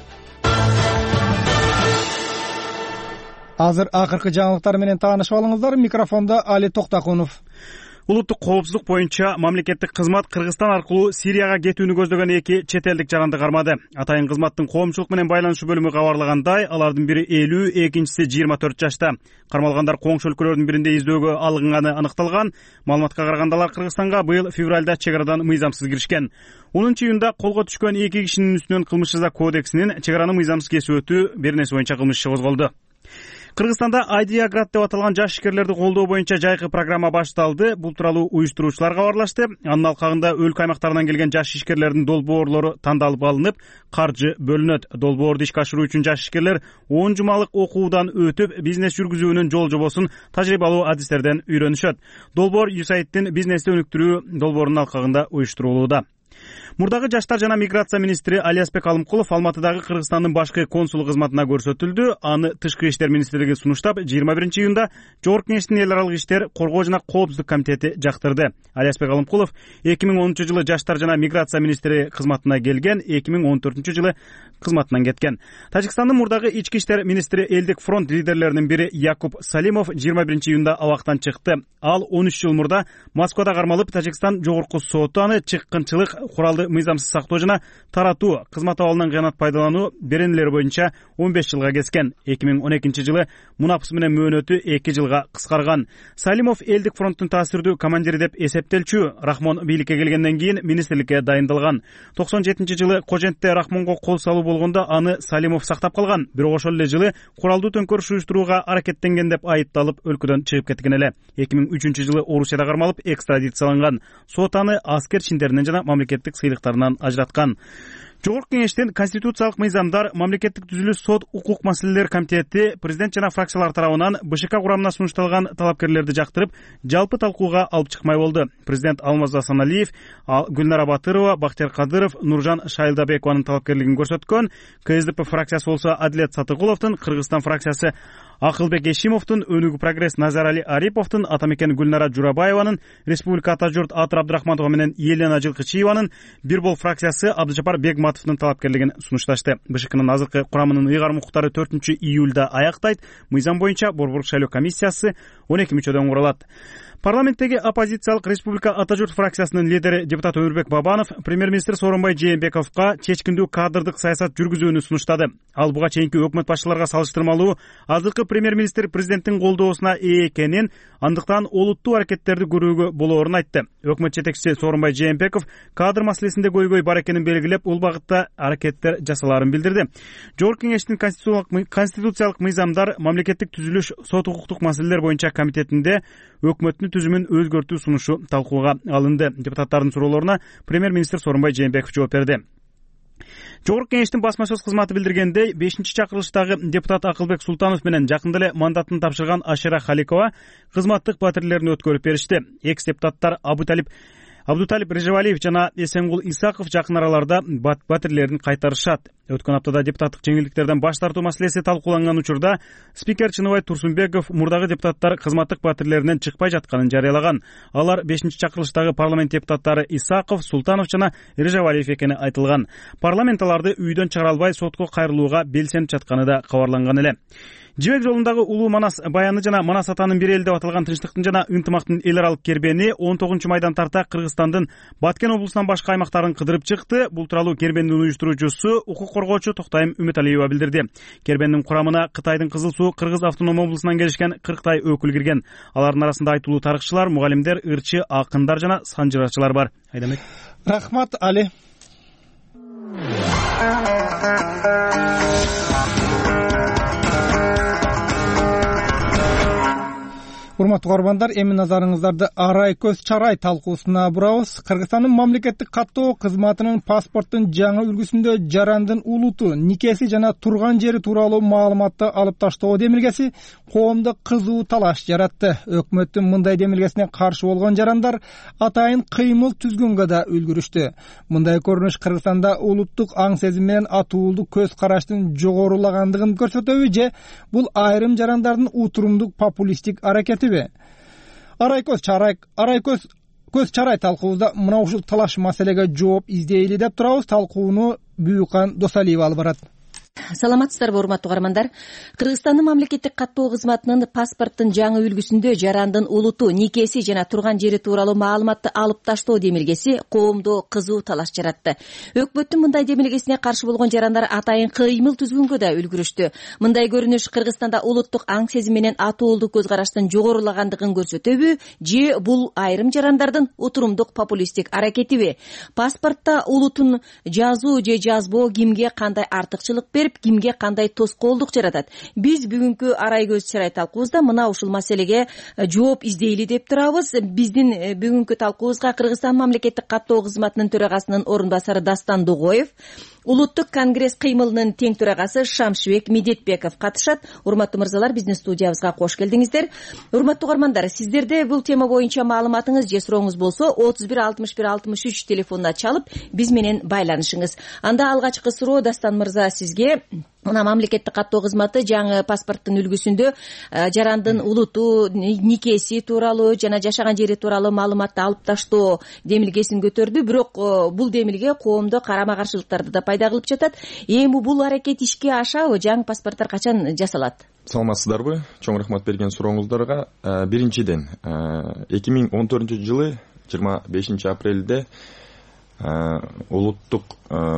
Азыр акыркы жаңылыктар менен таанышып алыңыздар. Микрофонда Али Токтакунов. Улуттук коопсуздук боюнча мамлекеттик кызмат Кыргызстан аркылуу Сирияга кетүүнү көздөгөн эки чет элдик жаранды кармады. Атайын кызматтын коомчулук менен байланышуу бөлүмү кабарлагандай, алардын бири 50, экинчиси 24 жашта. Кармалгандар коңшу өлкөлөрдүн биринде издөөгө алынганы аныкталган. Маалыматка караганда алар Кыргызстанга быйыл февралда чек арадан мыйзамсыз киришкен. 10-июнда колго түшкөн эки кишинин үстүнөн кылмыш жаза кодексинин чек араны мыйзамсыз кесип өтүү беренеси боюнча кылмыш иши козголду. Кыргызстанда Айдиаград деп аталган жаш ишкерлерди колдоо боюнча жайкы программа башталды. Бул тууралуу уюштуруучулар кабарлашты. Анын алкагында өлкө аймактарынан келген жаш ишкерлердин долбоорлору тандалып алынып, каржы бөлүнөт. Долбоорду ишке ашыруу үчүн жаш ишкерлер 10 жумалык окуудан өтүп, бизнес жүргүзүүнүн жол жобосун тажрыйбалуу адистерден үйрөнүшөт. Долбоор USAIDтин бизнести өнүктүрүү долбоорунун алкагында уюштурулууда. Мурдагы жаштар жана миграция министри Алиасбек Алымкулов Алматыдагы Кыргызстандын башкы консулу кызматына көрсөтүлдү. Аны Тышкы иштер министрлиги сунуштап, 21-июнда Жогорку Кеңештин эл аралык иштер, коргоо жана коопсуздук комитети жактырды. Алиасбек Алымкулов 2010-жылы жаштар жана миграция министри кызматына келген, 2014-жылы кызматынан кеткен. Тажикстандын мурдагы ички иштер министри элдик фронт лидерлеринин бири Якуб Салимов 21-июнда абактан чыкты. Ал 13 жыл мурда Москвада кармалып, Тажикстан жогорку соту аны чыккынчылык, куралды мыйзамсыз сактоо жана таратуу, кызмат абалынан кыянат пайдалануу беренелери боюнча 15 жылга кескен. 2012-жылы мунапыс менен мөөнөтү 2 жылга кыскарган. Салимов элдик фронттун таасирдүү командири деп эсептелчү. Рахмон бийликке келгенден кийин министрликке дайындалган. 97-жылы Кожентте Рахмонго кол салуу болгондо аны Салимов сактап калган. Бирок ошол эле жылы куралдуу төңкөрүш уюштурууга аракеттенген деп айыпталып, өлкөдөн чыгып кеткен эле. 2003-жылы Орусияда кармалып, экстрадицияланган. Сот аны аскер чиндеринен жана мамлекеттик сыйлыктарынан ажыраткан. Жогорку Кеңештин конституциялык мыйзамдар, мамлекеттик түзүлүш, сот, укук маселелер комитети президент жана фракциялар тарабынан БШК курамына сунушталган талапкерлерди жактырып, жалпы талкууга алып чыкмай болду. Президент Алмаз Асаналиев, Гүлнара Батырова, Бактияр Кадыров, Нуржан Шайлдабекованын талапкерлигин көрсөткөн. КСДП фракциясы болсо Адилет Сатыгуловдун, Кыргызстан фракциясы Акылбек Эшимовдун, Өнүгүү прогресс Назарали Ариповдун, Атамекен Гүлнара Журабаеванын, Республика Ата журт Атыр Абдрахматова менен Елена Жылкычиеванын, Бир бол фракциясы Абдыжапар Бегматовдун талапкерлигин сунушташты. БШКнын азыркы курамынын ыйгарым укуктары 4-июлда аяктайт. Мыйзам боюнча Борбордук шайлоо комиссиясы 12 мүчөдөн куралат. Парламенттеги оппозициялык Республика Ата журт фракциясынын лидери депутат Өмүрбек Бабанов премьер-министр Сооронбай Жээнбековго чечкиндүү кадрдык саясат жүргүзүүнү сунуштады. Ал буга чейинки өкмөт башчыларга салыштырмалуу азыркы премьер-министр президенттин колдоосуна ээ экенин, андыктан олуттуу аракеттерди көрүүгө болоорун айтты. Өкмөт жетекчиси Сооронбай Жээнбеков кадр маселесинде көйгөй бар экенин белгилеп, бул багытта аракеттер жасалаарын билдирди. Жогорку Кеңештин конституциялык мыйзамдар, мамлекеттик түзүлүш, сот укуктук маселелер боюнча комитетинде өкмөттүн түзүмүн өзгөртүү сунушу талкууга алынды. Депутаттардын суроолоруна премьер-министр Сооронбай Жээнбеков жооп берди. Жогорку Кеңештин басма сөз кызматы билдиргендей, 5-чакырылыштагы депутат Акылбек Султанов менен жакында эле мандатын тапшырган Ашера Халикова кызматтык батирлерин өткөрүп беришти. Экс депутаттар Абдуталип Режевалиев жана Эсенгул Исаков жакын араларда батирлерин кайтарышат. Өткөн аптада депутаттык жеңилдиктерден баш тартуу маселеси талкууланган учурда спикер Чыныбай Турсунбеков мурдагы депутаттар кызматтык батирлеринен чыкпай жатканын жарыялаган. Алар 5-чакырылыштагы парламент депутаттары Исаков, Султанов жана Режевалиев экени айтылган. Парламент аларды үйдөн чыгара албай сотко кайрылууга белсенип жатканы да кабарланган эле. Жибек жолундагы Улуу Манас баяны жана Манас атанын бир эл деп аталган тынчтыктын жана ынтымактын эл аралык кербени 19 майдан тарта Кыргызстандын Баткен облусунан башка аймактарын кыдырып чыкты. Бул тууралуу кербендин уюштуруучусу укук коргоочу Токтайым Үмүталиева билдирди. Кербендин курамына Кытайдын Кызыл Суу Кыргыз автоном облусунан келишкен 40 өкүл кирген. Алардын арасында айтылуу тарыхчылар, мугалимдер, ырчы, акындар жана санжырачылар бар. Айдамек. Рахмат, Али. Урматтуу угармандар, эми назарыңыздарды Арай көз чарай талкуусуна бурабыз. Кыргызстандын мамлекеттик каттоо кызматынын паспорттун жаңы үлгүсүндө жарандын улуту, никеси жана турган жери тууралуу маалыматты алып таштоо демилгеси коомдо кызуу талаш жаратты. Өкмөттүн мындай демилгесине каршы болгон жарандар атайын кыймыл түзгөнгө да үлгүрүштү. Мындай көрүнүш Кыргызстанда улуттук аң сезим менен атуулдуу көз караштын жогорулагандыгын көрсөтөбү же бул айрым жарандардын утурумдук популисттик аракети? Арай көз чарай талкуубузда мына ушул талаш маселеге жооп издейли деп турабыз. Талкууну Бүйүкан Досалиева алып барат. Саламатсыздарбы, урматтуу угармандар. Кыргызстандын мамлекеттик каттоо кызматынын паспорттун жаңы үлгүсүндө жарандын улуту, никеси жана турган жери тууралуу маалыматты алып таштоо демилгеси коомдо кызуу талаш жаратты. Өкмөттүн мындай демилгесине каршы болгон жарандар атайын кыймыл түзгөнгө да үлгүрүштү. Мындай көрүнүш Кыргызстанда улуттук аң сезим менен атуулдуу көз караштын жогорулагандыгын көрсөтөбү же бул айрым жарандардын утурумдук популисттик аракетиби? Паспортто улутун жазуу же жазбоо кимге кандай артыкчылык берип, кимге кандай тоскоолдук жаратат? Биз бүгүнкү Арай көз чарай талкуубузда мына ушул маселеге жооп издейли деп турабыз. Биздин бүгүнкү талкуубузга Кыргызстан мамлекеттик каттоо кызматынын төрагасынын орун басары Дастан Дугоев, Улуттук конгресс кыймылынын тең төрагасы Шамшыбек Медетбеков катышат. Урматтуу мырзалар, биздин студиябызга кош келдиңиздер. Урматтуу угармандар, сиздерде бул тема боюнча маалыматыңыз же сурооңуз болсо 31 61 63 телефонуна чалып биз менен байланышыңыз. Анда алгачкы суроо Дастан мырза сизге. Мына мамлекеттик каттоо кызматы жаңы паспорттун үлгүсүндө жарандын улуту, никеси тууралуу жана жашаган жери тууралуу маалыматты алып таштоо демилгесин көтөрдү. Бирок бул демилге коомдо карама каршылыктарды да пайда кылып жатат. Эми бул аракет ишке ашабы? Жаңы паспорттор качан жасалат? Саламатсыздарбы? Чоң рахмат берген сурооңуздарга. Биринчиден 2014-жылы 25 апрелде улуттук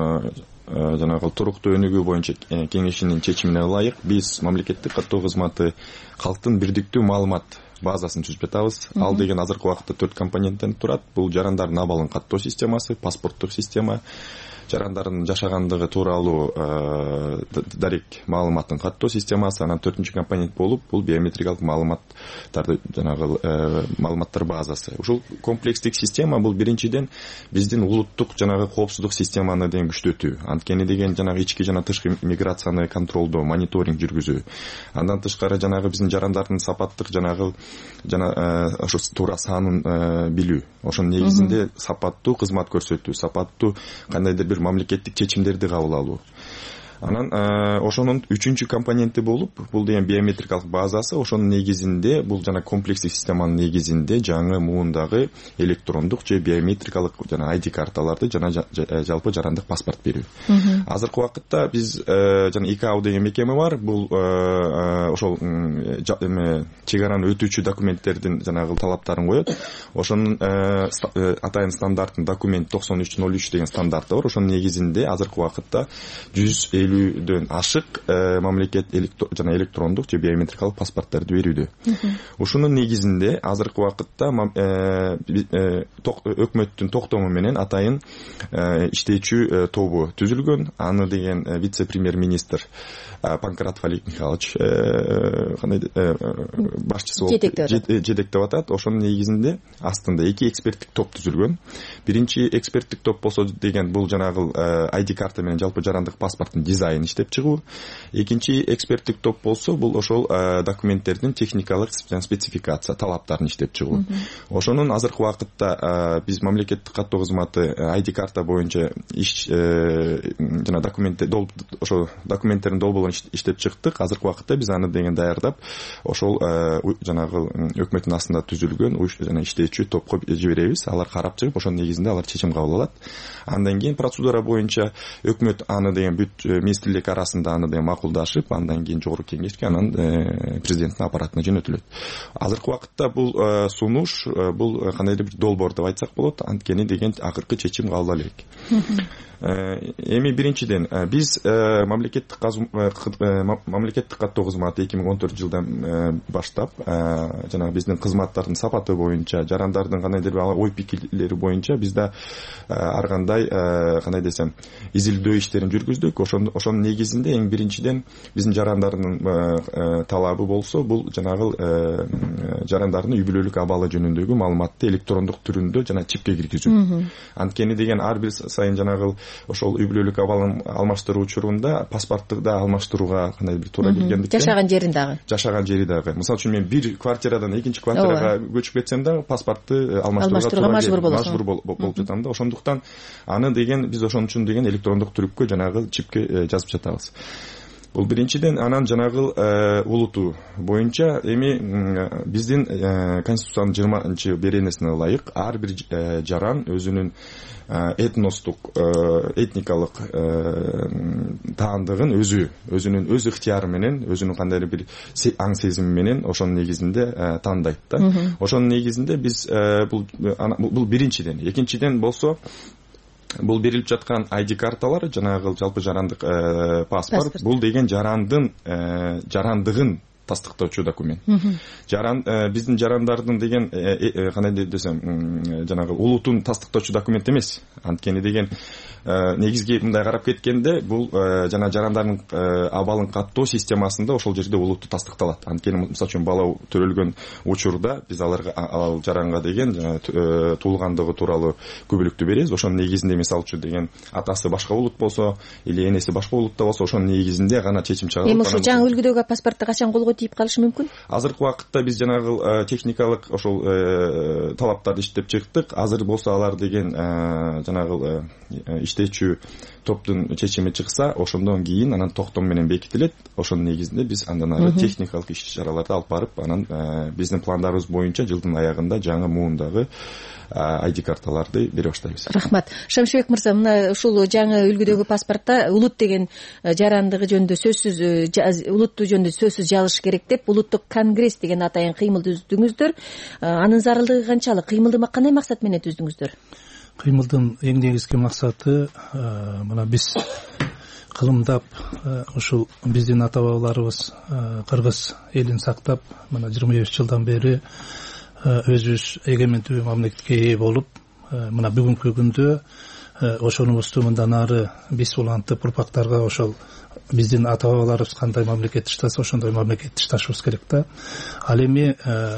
жанагы туруктуу өнүгүү боюнча кеңешинин чечимине ылайык биз мамлекеттик каттоо кызматы калктын бирдиктүү маалымат базасын түзүп жатабыз. Ал деген азыркы убакытта 4 компоненттен турат. Бул жарандардын абалын каттоо системасы, паспорттук система, жарандардын жашагандыгы тууралуу дарек маалыматтын каттоо системасы, анан 4-чү компонент болуп бул биометрикалык маалыматтарды жанагы маалыматтар базасы. Ушул комплекстик система бул биринчиден биздин улуттук жанагы коопсуздук системаны деген күчтөтүү. Анткени деген жанагы ички жана тышкы миграцияны контролдоо, мониторинг жүргүзүү. Андан тышкары жанагы биздин жарандардын сапаттык жанагы ошо туура санын билүү. Ошонун негизинде сапаттуу кызмат көрсөтүү, сапаттуу кандайдыр бир мамлекеттик чечимдерди кабыл алуу. Анан ошонун 3-чү компоненти болуп, бул деген биометрикалык базасы. Ошонун негизинде бул жана комплексик системанын негизинде жаңы муундагы электрондук же биометрикалык жана ID карталарды жана жалпы жарандык паспорт берүү. Азыркы убакытта биз жана ИКАО деген мекеме бар. Бул ошол чек араны өтүүчү документтердин жанагы талаптарын коет. Ошонун атайын стандарттын документ 9303 деген стандарты бар. Ошонун негизинде азыркы убакытта 150дөн ашык мамлекет жана электрондук же биометрикалык паспорттарды берүүдө. Ушунун негизинде азыркы убакытта өкмөттүн токтому менен атайын иштечү тобу түзүлгөн. Аны деген вице-премьер-министр Панкратов Олег Михайлович башчысы болуп жетектеп атат. Ошонун негизинде астында 2 эксперттик топ түзүлгөн. Биринчи эксперттик топ болсо деген бул жанагы ID карта менен жалпы жарандык паспорттун дизайн иштеп чыгуу. Экинчи эксперттик топ болсо бул ошол документтердин техникалык спецификация талаптарын иштеп чыгуу. Ошонун азыркы убакытта биз мамлекеттик каттоо кызматы ID карта боюнча жана ошо документтердин долбоорун иштеп чыктык. Азыркы убакытта биз аны деген даярдап ошол жанагы өкмөттүн астында түзүлгөн жана иштечү топко жиберебиз. Алар карап чыгып ошонун негизинде алар чечим кабыл алат. Андан кийин процедура боюнча өкмөт аны деген бүт министрлик арасында аны деген макулдашып, андан кийин жогорку кеңешке, анан президенттин аппаратына жөнөтүлөт. Азыркы убакытта бул сунуш, бул кандайдыр бир долбоор деп айтсак болот, анткени деген акыркы чечим кабыл алып элек. Эми биринчиден биз мамлекеттик каттоо кызматы 2014 жылдан баштап жана биздин кызматтардын сапаты боюнча, жарандардын кандайдыр бир ой пикирлери боюнча бизде ар кандай кандай десем изилдөө иштерин жүргүздүк. Ошонун негизинде эң биринчиден биздин жарандардын талабы болсо бул жанагы жарандардын үй бүлөлүк абалы жөнүндөгү маалыматты электрондук түрүндө жана чипке киргизүү. Анткени деген ар бир сайын жанагы ошол үй бүлөлүк абалын алмаштыруу учурунда паспортты да алмаштырууга кандай бир туура келгендиктен жашаган жери дагы. Мисалы үчүн мен бир квартирадан экинчи квартирага көчүп кетсем дагы паспортты алмаштырууга мажбур болуп жатам да. Ошондуктан аны деген биз ошон үчүн деген электрондук түрүккө жанагы чипке жазып жатабыз. Бул биринчиден. Анан жанагы улуту боюнча эми биздин конституциянын 20 беренесине ылайык ар бир жаран өзүнүн этностук этникалык таандыгын өзүнүн өз ыктыяры менен, өзүнүн кандайдыр бир аң сезими менен ошонун негизинде тандайт да. Ошонун негизинде биз бул биринчиден. Экинчиден болсо бул берилип жаткан ID карталар жанагы жалпы жарандык паспорт, бул деген жарандыгын тастыктоочу документ. Биздин жарандардын деген кандай десем жанагы улутун тастыктоочу документ эмес. Анткени деген негизги мындай карап кеткенде бул жана жарандардын абалын каттоо системасында ошол жерде улутту тастыкталат. Анткени мисалы үчүн бала төрөлгөн учурда биз аларга ал жаранга деген туулгандыгы тууралуу күбөлүктү беребиз. Ошонун негизинде мисалы үчүн деген атасы башка улут болсо или энеси башка улутта болсо ошонун негизинде гана чечим чыгарылат. Эми ушул жаңы үлгүдөгү паспортто качан колго тийип калышы мүмкүн? Азыркы убакытта биз жанагы техникалык ошол талаптарды иштеп чыктык. Азыр болсо алар деген жанагы иштечү топтун чечими чыкса, ошондон кийин анан токтом менен бекитилет. Ошонун негизинде биз андан ары техникалык иш-чараларды алып барып, анан биздин пландарыбыз боюнча жылдын аягында жаңы муундагы ID карталарды бере баштайбыз. Рахмат. Шамшыбек мырза, мына ушул жаңы үлгүдөгү паспортто улут деген жарандыгы жөнүндө сөзсүз улутту жөнүндө сөзсүз жазыш керек деп улуттук конгресс деген атайын кыймыл түздүңүздөр. Анын зарылдыгы канчалык? Кыймылды кандай максат менен түздүңүздөр? Кыймылдын эң негизги максаты мына биз кылымдап ушул биздин ата бабаларыбыз кыргыз элин сактап мына 25 жылдан бери өзүбүз эгемендүү мамлекетке ээ болуп, мына бүгүнкү күндө ошонубузду мындан ары биз улантып урпактарга ошол биздин ата бабаларыбыз кандай мамлекет иштаса ошондой мамлекет ишташыбыз керек да. Ал эми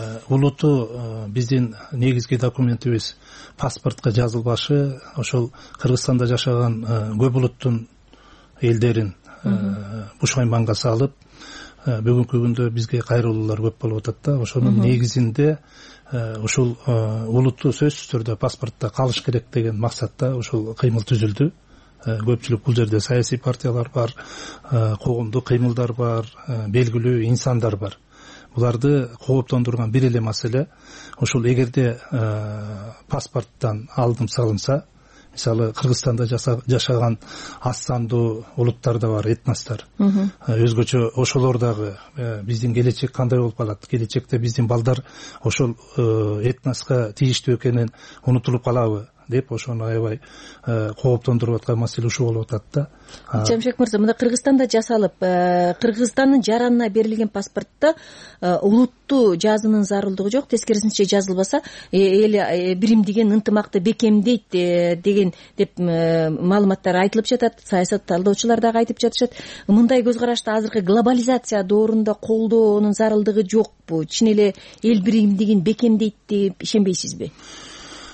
улуту биздин негизги документибиз паспортко жазылбашы ошол Кыргызстанда жашаган көп улуттун элдерин бушайманга салып бүгүнкү күндө бизге кайрылуулар көп болуп атат да. Ошонун негизинде ушул улутту сөзсүз түрдө паспортто калыш керек деген максатта ушул кыймыл түзүлдү. Көпчүлүк бул жерде саясий партиялар бар, коомдук кыймылдар бар, белгилүү инсандар бар. Буларды кооптондурган бир эле маселе ушул эгерде паспорттон алдым салынса, мисалы Кыргызстанда жашаган аз сандуу улуттар да бар, этностор. Өзгөчө ошолор дагы биздин келечек кандай болуп калат? Келечекте биздин балдар ошол этноска тийиштүү экенин унутулуп калабы деп ошону аябай кооптондуруп аткан маселе ушул болуп атат да. Жамшек мырза, мында Кыргызстанда жасалып, Кыргызстандын жаранына берилген паспортто улутту жазуунун зарылдыгы жок, тескерисинче жазылбаса эл биримдигин ынтымакты бекемдейт деген деп маалыматтар айтылып жатат. Саясат талдоочулар дагы айтып жатышат. Мындай көз карашты азыркы глобализация доорунда колдоонун зарылдыгы жокпу? Чын эле эл биримдигин бекемдейт деп ишенбейсизби?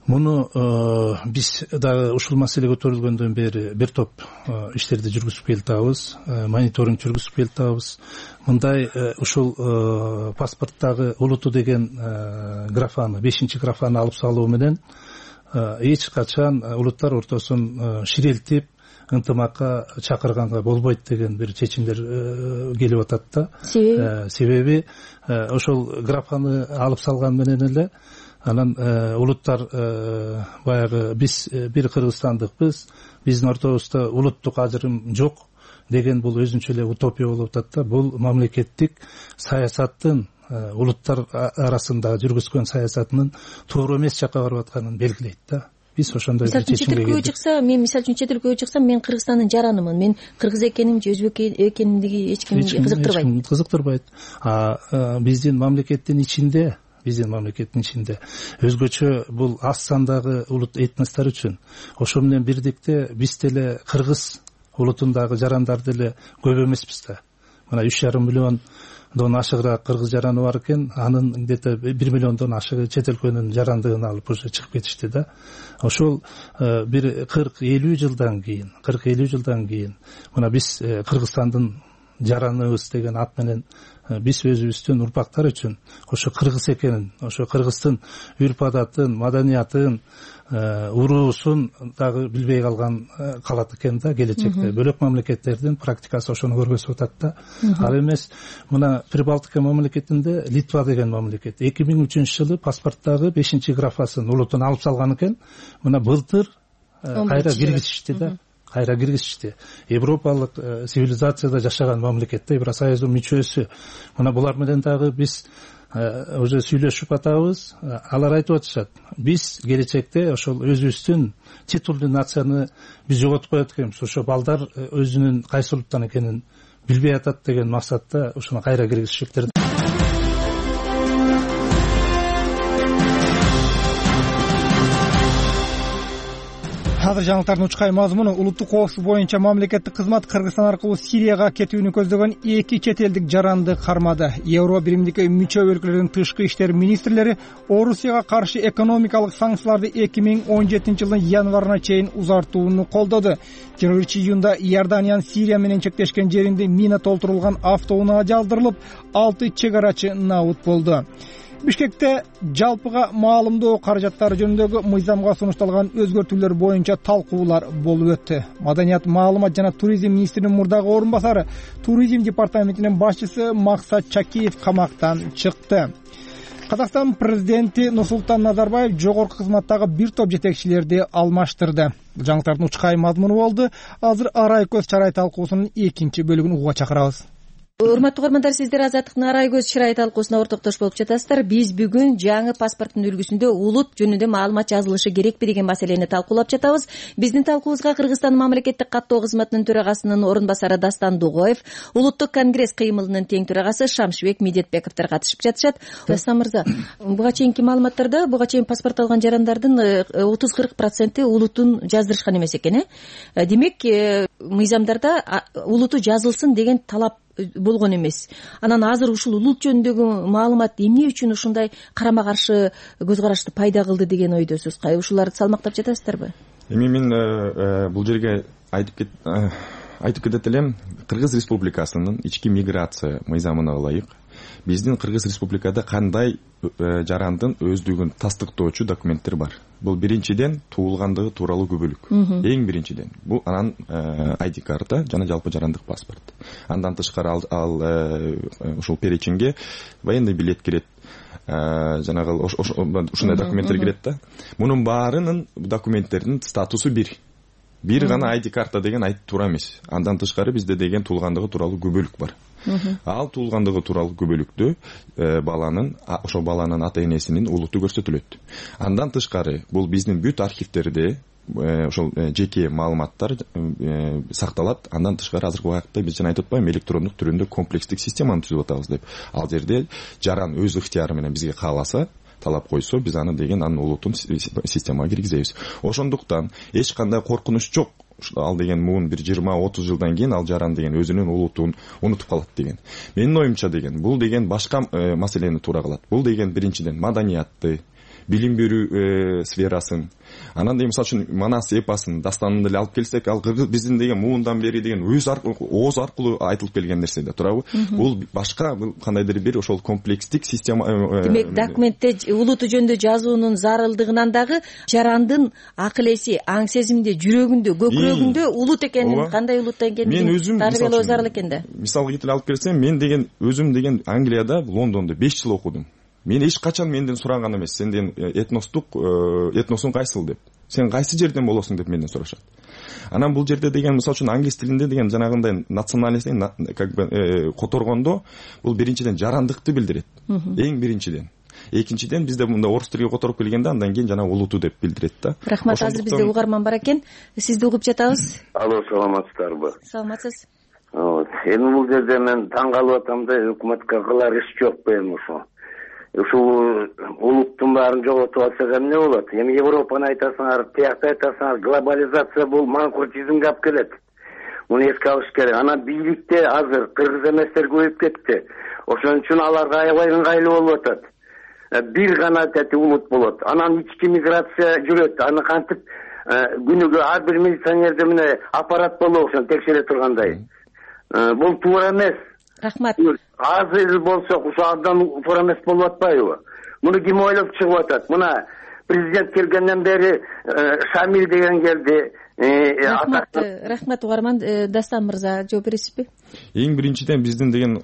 муну биз дагы ушул маселе көтөрүлгөндөн бери бир топ иштерди жүргүзүп келатабыз, мониторинг жүргүзүп келатабыз. Мындай ушул паспорттагы улуту деген графаны, 5-чи графаны алып салуу менен эч качан улуттар ортосун ширелтип ынтымакка чакырганга болбойт деген бир чечимдер келип атат да. Себеби ошол графаны алып салган менен эле анан улуттар баягы биз бир кыргызстандыкпыз, биздин ортобузда улуттук ажырым жок деген бул өзүнчө эле утопия болуп атат да. Бул мамлекеттик саясаттын, улуттар арасында жүргүзгөн саясатынын туура эмес жакка барып атканын белгилейт да. Биз ошондой чечимге келдик. Мисалы үчүн чет өлкөгө чыксам, мен Кыргызстандын жаранымын. Мен кыргыз экеним же өзбек экенимдиги эч кимди кызыктырбайт. Кызыктырбайт. Биздин мамлекеттин ичинде өзгөчө бул аз сандагы улут этностор үчүн ошо менен бирдикте биз деле кыргыз улутундагы жарандар деле көп эмеспиз да. Мына 3,5 миллиондон ашыгыраак кыргыз жараны бар экен, анын где-то 1 миллиондон ашыгы чет өлкөнүн жарандыгын алып уже чыгып кетишти да. Ошол бир 40-50 жылдан кийин мына биз Кыргызстандын жараныбыз деген ат менен биз өзүбүздүн урпактар үчүн ошо кыргыз экенин, ошо кыргыздын үрп адатын, маданиятын, уруусун дагы билбей калат экен да келечекте. Бөлөк мамлекеттердин практикасы ошону көргөзүп атат да. Ал эмес мына Прибалтика мамлекетинде Литва деген мамлекет 2003 жылы паспорттагы 5-чи графасын улутун алып салган экен. Мына былтыр кайра киргизишти да. Европалык цивилизацияда жашаган мамлекетте Евросоюздун мүчөсү. Мына булар менен дагы биз уже сүйлөшүп атабыз. Алар айтып атышат, биз келечекте ошол өзүбүздүн титулдуу нацияны биз жоготуп коет экенбиз. Ошо балдар өзүнүн кайсы улуттан экенин билбей атат деген максатта ошону кайра киргизишиптир. Азыр жаңылыктардын учкай мазмуну улуттук коопсуздук боюнча мамлекеттик кызмат Кыргызстан аркылуу Сирияга кетүүнү көздөгөн 2 чет элдик жаранды кармады. Евро биримдикке мүчө өлкөлөрдүн тышкы иштер министрлери Орусияга каршы экономикалык санкцияларды 2017 жылдын январына чейин узартууну колдоду. 21-июнда Иорданиянын Сирия менен чектешкен жеринде мина толтурулган автоунаа жалдырылып, 6 чек арачы набут болду. Бишкекте жалпыга маалымдоо каражаттары жөнүндөгү мыйзамга сунушталган өзгөртүүлөр боюнча талкуулар болуп өттү. Маданият, маалымат жана туризм министринин мурдагы орун басары, туризм департаментинин башчысы Максат Чакиев камактан чыкты. Казакстан президенти Нурсултан Назарбаев жогорку кызматтагы бир топ жетекчилерди алмаштырды. Жаңылыктардын учкай мазмуну болду. Азыр арай көз чарай талкуусунун 2-чи бөлүгүн угууга чакырабыз. Урматтуу угармандар, сиздер Азаттыктын арай көз чырай талкуусуна ортоктош болуп жатасыздар. Биз бүгүн жаңы паспорттун үлгүсүндө улут жөнүндө маалымат жазылышы керекпи деген маселени талкуулап жатабыз. Биздин талкуубузга Кыргызстан мамлекеттик каттоо кызматынын төрагасынын орун басары Дастан Дугоев, Улуттук конгресс кыймылынын тең төрагасы Шамшыбек Медетбековдор катышып жатышат. Дастан мырза, буга чейинки маалыматтарда буга чейин паспорт алган жарандардын 30-40% улутун жаздырышкан эмес экен. Демек, мыйзамдарда улуту жазылсын деген талап болгон эмес. Анан азыр ушул улут жөнүндөгү маалымат эмне үчүн ушундай карама каршы көз карашты пайда кылды деген ойдосуз? Ушуларды салмактап жатасыздарбы? Эми мен бул жерге айтып кетет элем. Кыргыз Республикасынын ички миграция мыйзамына ылайык биздин Кыргыз Республикада кандай жарандын өздүгүн тастыктоочу документтер бар. Бул биринчиден туулгандыгы тууралуу күбөлүк. Эң биринчиден бул анан ID карта жана жалпы жарандык паспорт. Андан тышкары ал ушул перечинге военный билет кирет. Жанагы ушундай документтер кирет да. Мунун баарынын документтердин статусу бир гана ID карта деген айтып туура эмес. Андан тышкары бизде деген туулгандыгы тууралуу күбөлүк бар. Ал туулгандыгы тууралуу күбөлүктө ошо баланын ата энесинин улуту көрсөтүлөт. Андан тышкары бул биздин бүт архивтерде ошол жеке маалыматтар сакталат. Андан тышкары азыркы убакытта биз жана айтып атпайбы, электрондук түрүндө комплекстик системаны түзүп атабыз деп. Ал жерде жаран өз ыктыяры менен бизге кааласа, талап койсо, биз аны деген анын улутун системага киргизебиз. Ошондуктан эч кандай коркунуч жок. Ал деген муун бир 20-30 жылдан кийин ал жаран деген өзүнүн улутун унутуп калат деген. Менин оюмча деген бул деген башка маселени туура кылат. Бул деген биринчиден маданиятты, билим берүү сферасын, анан мисалы үчүн Манас эпосын, дастанын деле алып келсек, ал биздин деген муундан бери деген ооз аркылуу айтылып келген нерсе да туурабы. Бул башка кандайдыр бир ошол комплекстик система. Демек документте улуту жөнүндө жазуунун зарылдыгынан дагы жарандын акыл эси, аң сезимде, жүрөгүндө, көкүрөгүндө улут экенин, кандай улут экенин тарбиялоо зарыл экен да. Мисалга келтире алып берсем, мен деген өзүм деген Англияда, Лондондо 5 жыл окудум. Мен эч качан менден сураган эмес, сен деген этносуң кайсыл деп. Сен кайсы жерден болосуң деп менден сурашат. Анан бул жерде деген мисалы үчүн англис тилинде деген жанагындай национальностьтен как бы которгондо бул биринчиден жарандыкты билдирет. Эң биринчиден. Экинчиден бизде мында орус тилиге которуп келгенде андан кийин жана улуту деп билдирет да. Рахмат, азыр бизде угарман бар экен. Сизди угуп жатабыз. Алло, саламатсыздарбы? Саламатсыз. Эми бул жерде мен таң калып атам да, өкмөткө кылар иш жокпу эми ошо. Ушул улуттун баарын жоготуп алсак эмне болот? Эми Европаны айтасыңар, тиякты айтасыңар, глобализация бул манкуртизмге алып келет. Муну эске алыш керек. Анан бийликте азыр кыргыз эместер көбөйүп кетти. Ошон үчүн аларга аябай ыңгайлуу болуп атат. Бир гана улут болот. Анан ички миграция жүрөт. Аны кантип күнүгө ар бир милиционерде мына аппарат болобу ошону текшере тургандай. Бул туура эмес. Рахмат. Азыр болсок ошо абдан туура эмес болуп атпайбы? Муну ким ойлоп чыгып атат? Мына президент келгенден бери Шамил деген келди. Рахмат угарман. Дастан мырза жооп бересизби? Эң биринчиден биздин деген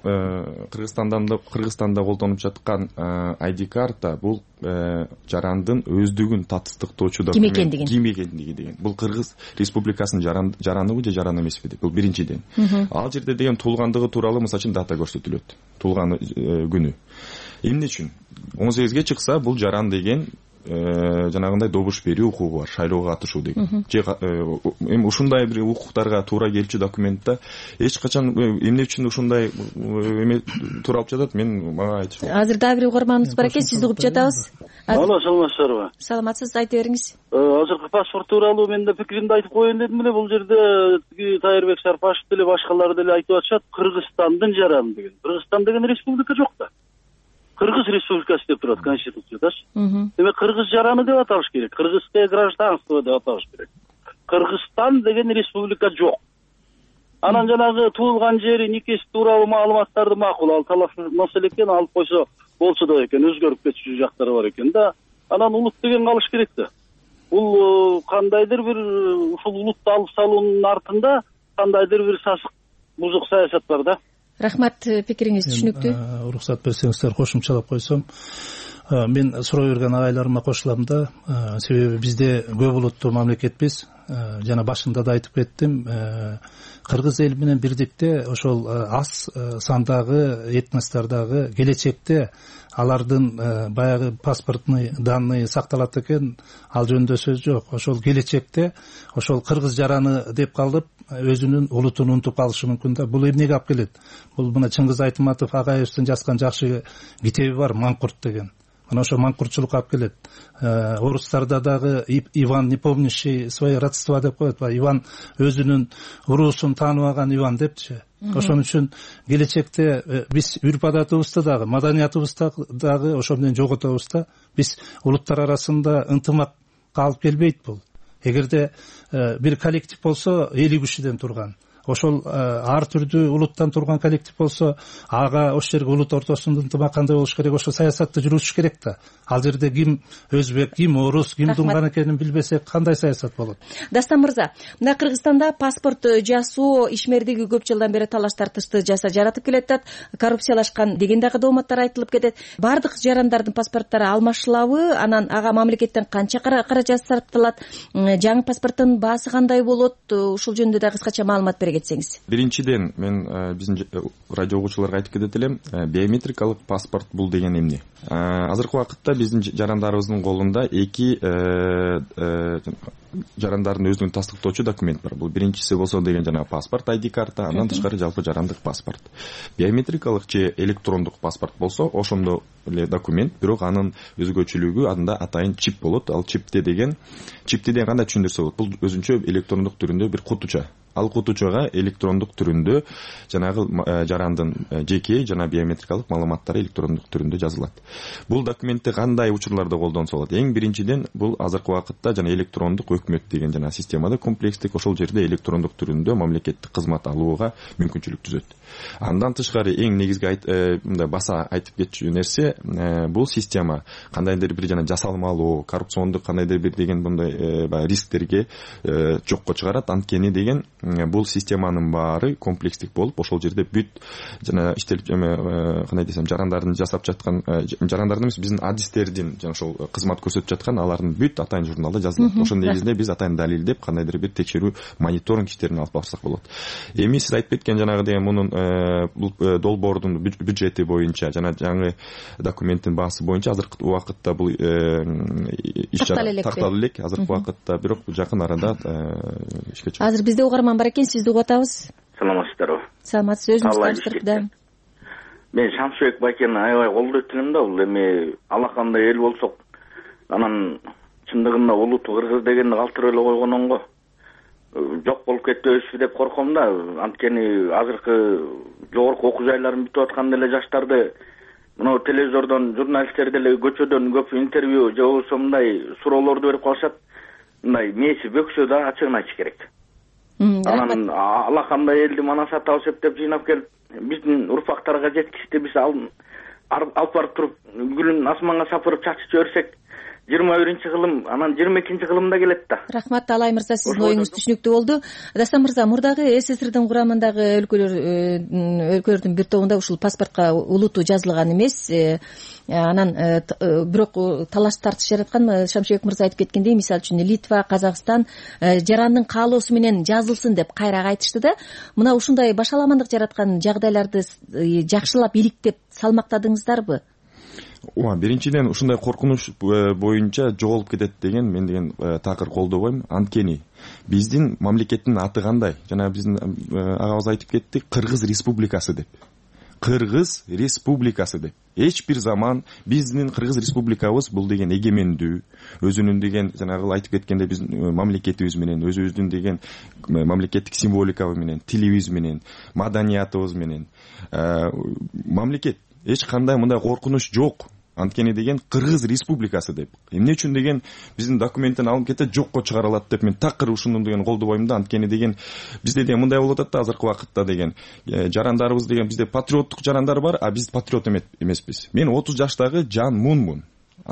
Кыргызстанда колдонуп жаткан ID карта бул жарандын өздүгүн татыктоочу документ. Ким экендиги деген. Бул Кыргыз Республикасынын жараныбы же жаран эмеспи деп. Бул биринчиден. Ал жерде деген туулгандыгы тууралуу мисалы үчүн дата көрсөтүлөт. Туулган күнү. Эмне үчүн? 18ге чыкса бул жаран деген жанагындай добуш берүү укугу бар, шайлоого катышуу деген. Эми ушундай бир укуктарга туура келчү документте эч качан эмне үчүн ушундай эме тууралып жатат, мен мага айтыш. Азыр дагы бир угарманыбыз бар экен, сизди угуп жатабыз. Алло, саламатсыздарбы? Саламатсыз, айта бериңиз. Азыркы паспорт тууралуу мен да пикиримди айтып коеюн дедим эле. Бул жерде Тайырбек Сарпашев деле башкалар деле айтып атышат, Кыргызстандын жараны деген. Кыргызстан деген республика жок да. Кыргыз республикасы деп турат конституциядачы. Демек кыргыз жараны деп аталыш керек. Кыргызское гражданство деп аталыш керек. Кыргызстан деген республика жок. Анан жанагы туулган жери, никеси тууралуу маалыматтарды макул ал талаш маселе экен, алып койсо болсо да экен, өзгөрүп кетчү жактары бар экен да. Анан улут деген калыш керек да. Бул кандайдыр бир ушул улутты алып салуунун артында кандайдыр бир сасык бузук саясат бар да. Рахмат, пикириңиз түшүнүктүү. Уруксат берсеңиздер кошумчалап койсом, мен суроо берген агайларыма кошулам да, себеби бизде көп улуттуу мамлекетпиз. Жана башында да айтып кеттим, кыргыз эл менен бирдикте ошол аз сандагы этностордогу келечекте алардын баягы паспортный данные сакталат экен, ал жөнүндө сөз жок. Ошол келечекте ошол кыргыз жараны деп калып өзүнүн улутун унутуп калышы мүмкүн да. Бул эмнеге алып келет? Бул мына Чыңгыз Айтматов Агаевдин жазган жакшы китеби бар, Манкурт деген. Мына ошо манкуртчулукка алып келет. Орустарда дагы Иван, не помнящий свои родства деп коет. Иван өзүнүн уруусун тааныбаган Иван депчи. Ошон үчүн келечекте биз үрп адатыбызды дагы, маданиятыбызды дагы ошо менен жоготобуз да. Биз улуттар арасында ынтымакка алып келбейт бул. Эгерде бир коллектив болсо 50 кишиден турган, ошол ар түрдүү улуттан турган коллектив болсо ага ошол жерге улут ортосунда ынтымак кандай болуш керек, ошо саясатты жүргүзүш керек да. Ал жерде ким өзбек, ким орус, ким дунган экенин билбесек кандай саясат болот? Дастан мырза, мына Кыргызстанда паспорт жасоо ишмердиги көп жылдан бери талаш тартышты жаратып келатат, коррупциялашкан деген дагы дооматтар айтылып кетет. Бардык жарандардын паспорттары алмашылабы? Анан ага мамлекеттен канча каражат сарпталат? Жаңы паспорттун баасы кандай болот? Ушул жөнүндө да кыскача маалымат бере кетсеңиз. Биринчиден мен биздин радио угуучуларга айтып кетет элем, биометрикалык паспорт бул деген эмне? Азыркы убакытта биздин жарандарыбыздын колунда эки жарандардын өзүн тастыктоочу документ бар. Бул биринчиси болсо деген жана паспорт, ID карта, андан тышкары жалпы жарандык паспорт. Биометрикалык же электрондук паспорт болсо ошондо эле документ, бирок анын өзгөчөлүгү анда атайын чип болот. Ал чипти деген кандай түшүндүрсө болот? Бул өзүнчө электрондук түрүндө бир кутуча. ал окутуучуга электрондук түрүндө жанагы жарандын жеке жана биометрикалык маалыматтары электрондук түрүндө жазылат. Бул документти кандай учурларда колдонсо болот? Эң биринчиден бул азыркы убакытта жана электрондук өкмөт деген жана системада комплекстик ошол жерде электрондук түрүндө мамлекеттик кызмат алууга мүмкүнчүлүк түзөт. Андан тышкары эң негизги мындай баса айтып кетчү нерсе бул система кандайдыр бир жана жасалмалуу, коррупциондук кандайдыр бир деген мындай рисктерге жокко чыгарат. Анткени деген бул системанын баары комплекстик болуп, ошол жерде бүт жана иштелип кандай десем, жарандардын жасап жаткан жарандардын эмес, биздин адистердин жана ошол кызмат көрсөтүп жаткан алардын бүт атайын журналда жазылат. Ошол негизинде биз атайын далилдеп кандайдыр бир текшерүү, мониторинг иштерин алып барсак болот. Эми сиз айтып кеткен жанагы деген мунун долбоордун бюджети боюнча жана жаңы документтин баасы боюнча азыркы убакытта бул иш чара такталып элек. Азыркы убакытта бирок жакын арада ишке чыгат. Азыр бизде угарман бар экен, сизди угуп атабыз. Саламатсыздарбы? Саламатсыз, өзүңүз таныштырып да. Мен Шамшыбек байкени аябай колдойт элем да, бул эми алакандай эл болсок, анан чындыгында улуту кыргыз дегенди калтырып эле койгонго жок болуп кетпейбизби деп корком да. Анткени азыркы жогорку окуу жайларын бүтүп атканда эле жаштарды мына телевизордон, журналисттер деле көчөдөн көп интервью же болбосо мындай суроолорду берип калышат. Мындай мээси бөксө да ачыгын айтыш керек. Анан алакандай элди мана сатабыз деп жыйнап келип биздин урпактарга жеткичти биз алып барып туруп гүлүн асманга сапырып чачып жиберсек 21-кылым, анан 22-кылымда келет да. Рахмат Алай мырза, сиздин оюңуз түшүнүктүү болду. Дастан мырза, мурдагы СССРдин курамындагы өлкөлөрдүн бир тобунда ушул паспортко улуту жазылган эмес. Анан бирок талаш тартыш жараткан. Шамшыбек мырза айтып кеткендей, мисалы үчүн Литва, Казакстан жарандын каалоосу менен жазылсын деп кайра айтышты да. Мына ушундай башаламандык жараткан жагдайларды жакшылап иликтеп салмактадыңыздарбы? Биринчиден ушундай коркунуч боюнча жоголуп кетет деген мен деген такыр колдобойм. Анткени биздин мамлекеттин аты кандай? Жана биздин агабыз айтып кетти, Кыргыз Республикасы деп. Кыргыз Республикасы деп. Эч бир заман биздин Кыргыз Республикабыз бул деген эгемендүү, өзүнүн деген жанагы айтып кеткенде биздин мамлекетибиз менен, өзүбүздүн деген мамлекеттик символикабыз менен, тилибиз менен, маданиятыбыз менен мамлекет эч кандай мындай коркунуч жок. Анткени деген Кыргыз Республикасы деп. Эмне үчүн деген биздин документтен алып кетет, жокко чыгарылат деп мен такыр ушуну деген колдобойм да. Анткени деген бизде деген мындай болуп атат да азыркы убакытта деген жарандарыбыз деген бизде патриоттук жарандар бар, а биз патриот эмеспиз. Мен 30 жаштагы Жан Мунмун.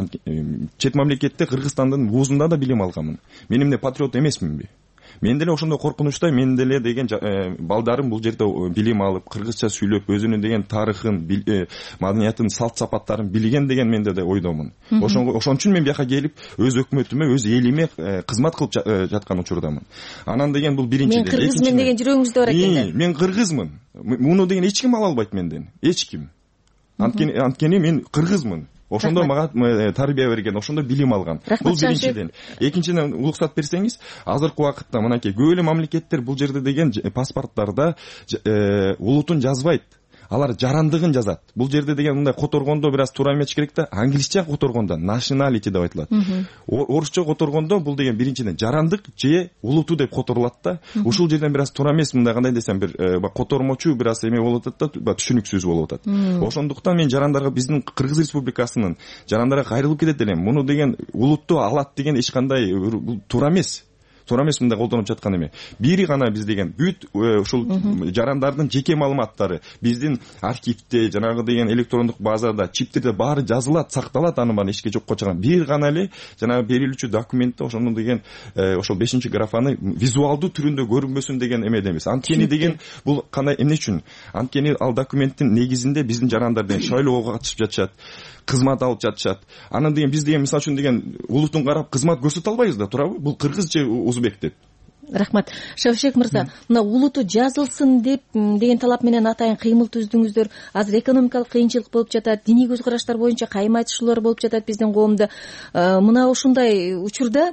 Чет мамлекетте Кыргызстандын вузунда да билим алганмын. Мен эмне патриот эмесминби? Мен деле ошондой коркунучта, мен деле деген балдарым бул жерде билим алып, кыргызча сүйлөп, өзүнүн деген тарыхын, маданиятын, салт сапаттарын билген деген мен да ойдомун. Ошон үчүн мен бияка келип, өз өкмөтүмө, өз элиме кызмат кылып жаткан учурдамын. Анан деген бул биринчиден. Мен кыргызмын деген жүрөгүңүздө бар экен. Мен кыргызмын. Муну деген эч ким ала албайт менден. Эч ким. Анткени мен кыргызмын. Ошондо мага тарбия берген, ошондо билим алган. Бул биринчиден. Экинчиден уруксат берсеңиз, азыркы убакытта мынакей көп эле мамлекеттер бул жерде деген паспорттарда улутун жазбайт. Алар жарандыгын жазат. Бул жерде деген мындай которгондо бир аз туура эмес керек да, англисче которгондо nationality деп айтылат. Орусча которгондо бул деген биринчиден жарандык же улуту деп которулат да. Ушул жерден бир аз туура эмес, мындай кандай десем, бир котормочу бир аз эме болуп атат да, түшүнүксүз болуп атат. Ошондуктан мен жарандарга, биздин Кыргыз Республикасынын жарандарга кайрылып кетет элем. Муну деген улутту алат деген эч кандай туура эмес. Туура эмес мындай колдонуп жаткан эме. Бири гана биз деген бүт ушул жарандардын жеке маалыматтары биздин архивде, жанагы деген электрондук базада, чиптерде баары жазылат, сакталат, аны баары эчке жокко чыган. Бир гана эле жанагы берилүүчү документте ошону деген ошол 5-графаны визуалдуу түрүндө көрүнбөсүн деген эме эмес. Анткени деген бул кандай эмне үчүн? Анткени ал документтин негизинде биздин жарандар деген шайлоого катышып жатышат, кызмат алып жатышат. Анан деген биз деген мисалы үчүн деген улутун карап кызмат көрсөтө албайбыз да, туурабы? Бул кыргыз же узбек деп. Рахмат. Шамшыбек мырза, мына улуту жазылсын деп деген талап менен атайын кыймыл түздүңүздөр. Азыр экономикалык кыйынчылык болуп жатат, диний көз караштар боюнча кайым айтышуулар болуп жатат биздин коомдо. Мына ушундай учурда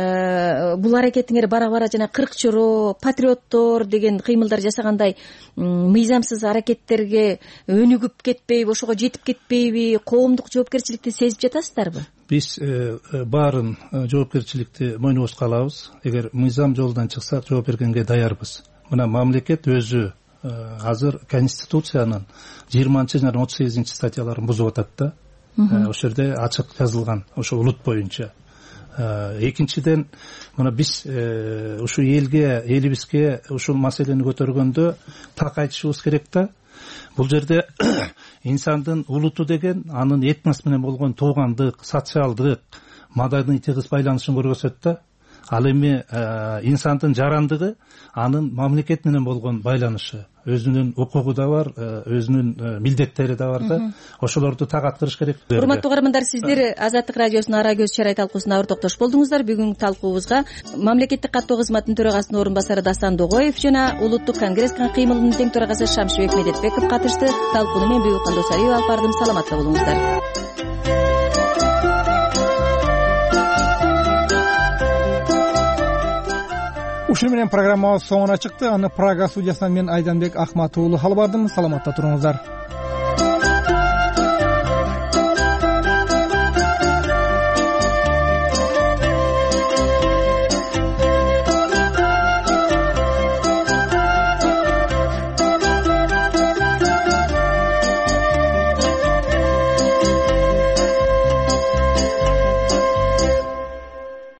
бул аракетиңер бара-бара жана 40 чоро, патриоттор деген кыймылдар жасагандай мыйзамсыз аракеттерге өнүгүп кетпейби, ошого жетип кетпейби, коомдук жоопкерчиликти сезип жатасыздарбы? биз баарын жоопкерчиликти мойнубузга алабыз. Эгер мыйзам жолунан чыксак жооп бергенге даярбыз. Мына мамлекет өзү азыр Конституциянын 20 жана 38 статьяларын бузуп атат да. Ошол жерде ачык жазылган ошо улут боюнча. Экинчиден мына биз ушу элибизге ушул маселени көтөргөндө так айтышыбыз керек да. Бул жерде инсандын улуту деген анын этнос менен болгон туугандык, социалдык, маданий тыгыз байланышын көрсөтөт да. Ал эми инсандын жарандыгы анын мамлекет менен болгон байланышы, өзүнүн укугу да бар, өзүнүн милдеттери да бар да. Ошолорду так аткарыш керек. Урматтуу угармандар, сиздер Азаттык радиосунун ара көз чарай талкуусуна ортоктош болдуңуздар. Бүгүнкү талкуубузга мамлекеттик каттоо кызматынын төрагасынын орун басары Дасан Догоев жана Улуттук конгресс кыймылынын тең төрагасы Шамшыбек Медетбеков катышты. Талкууну мен Бүйүк Кандосариева алып бардым. Саламатта болуңуздар. Ушуну менен программабыз соңуна чыкты. Аны Прага студиясынан мен Айданбек Ахматуулу алып бардым. Саламатта туруңуздар.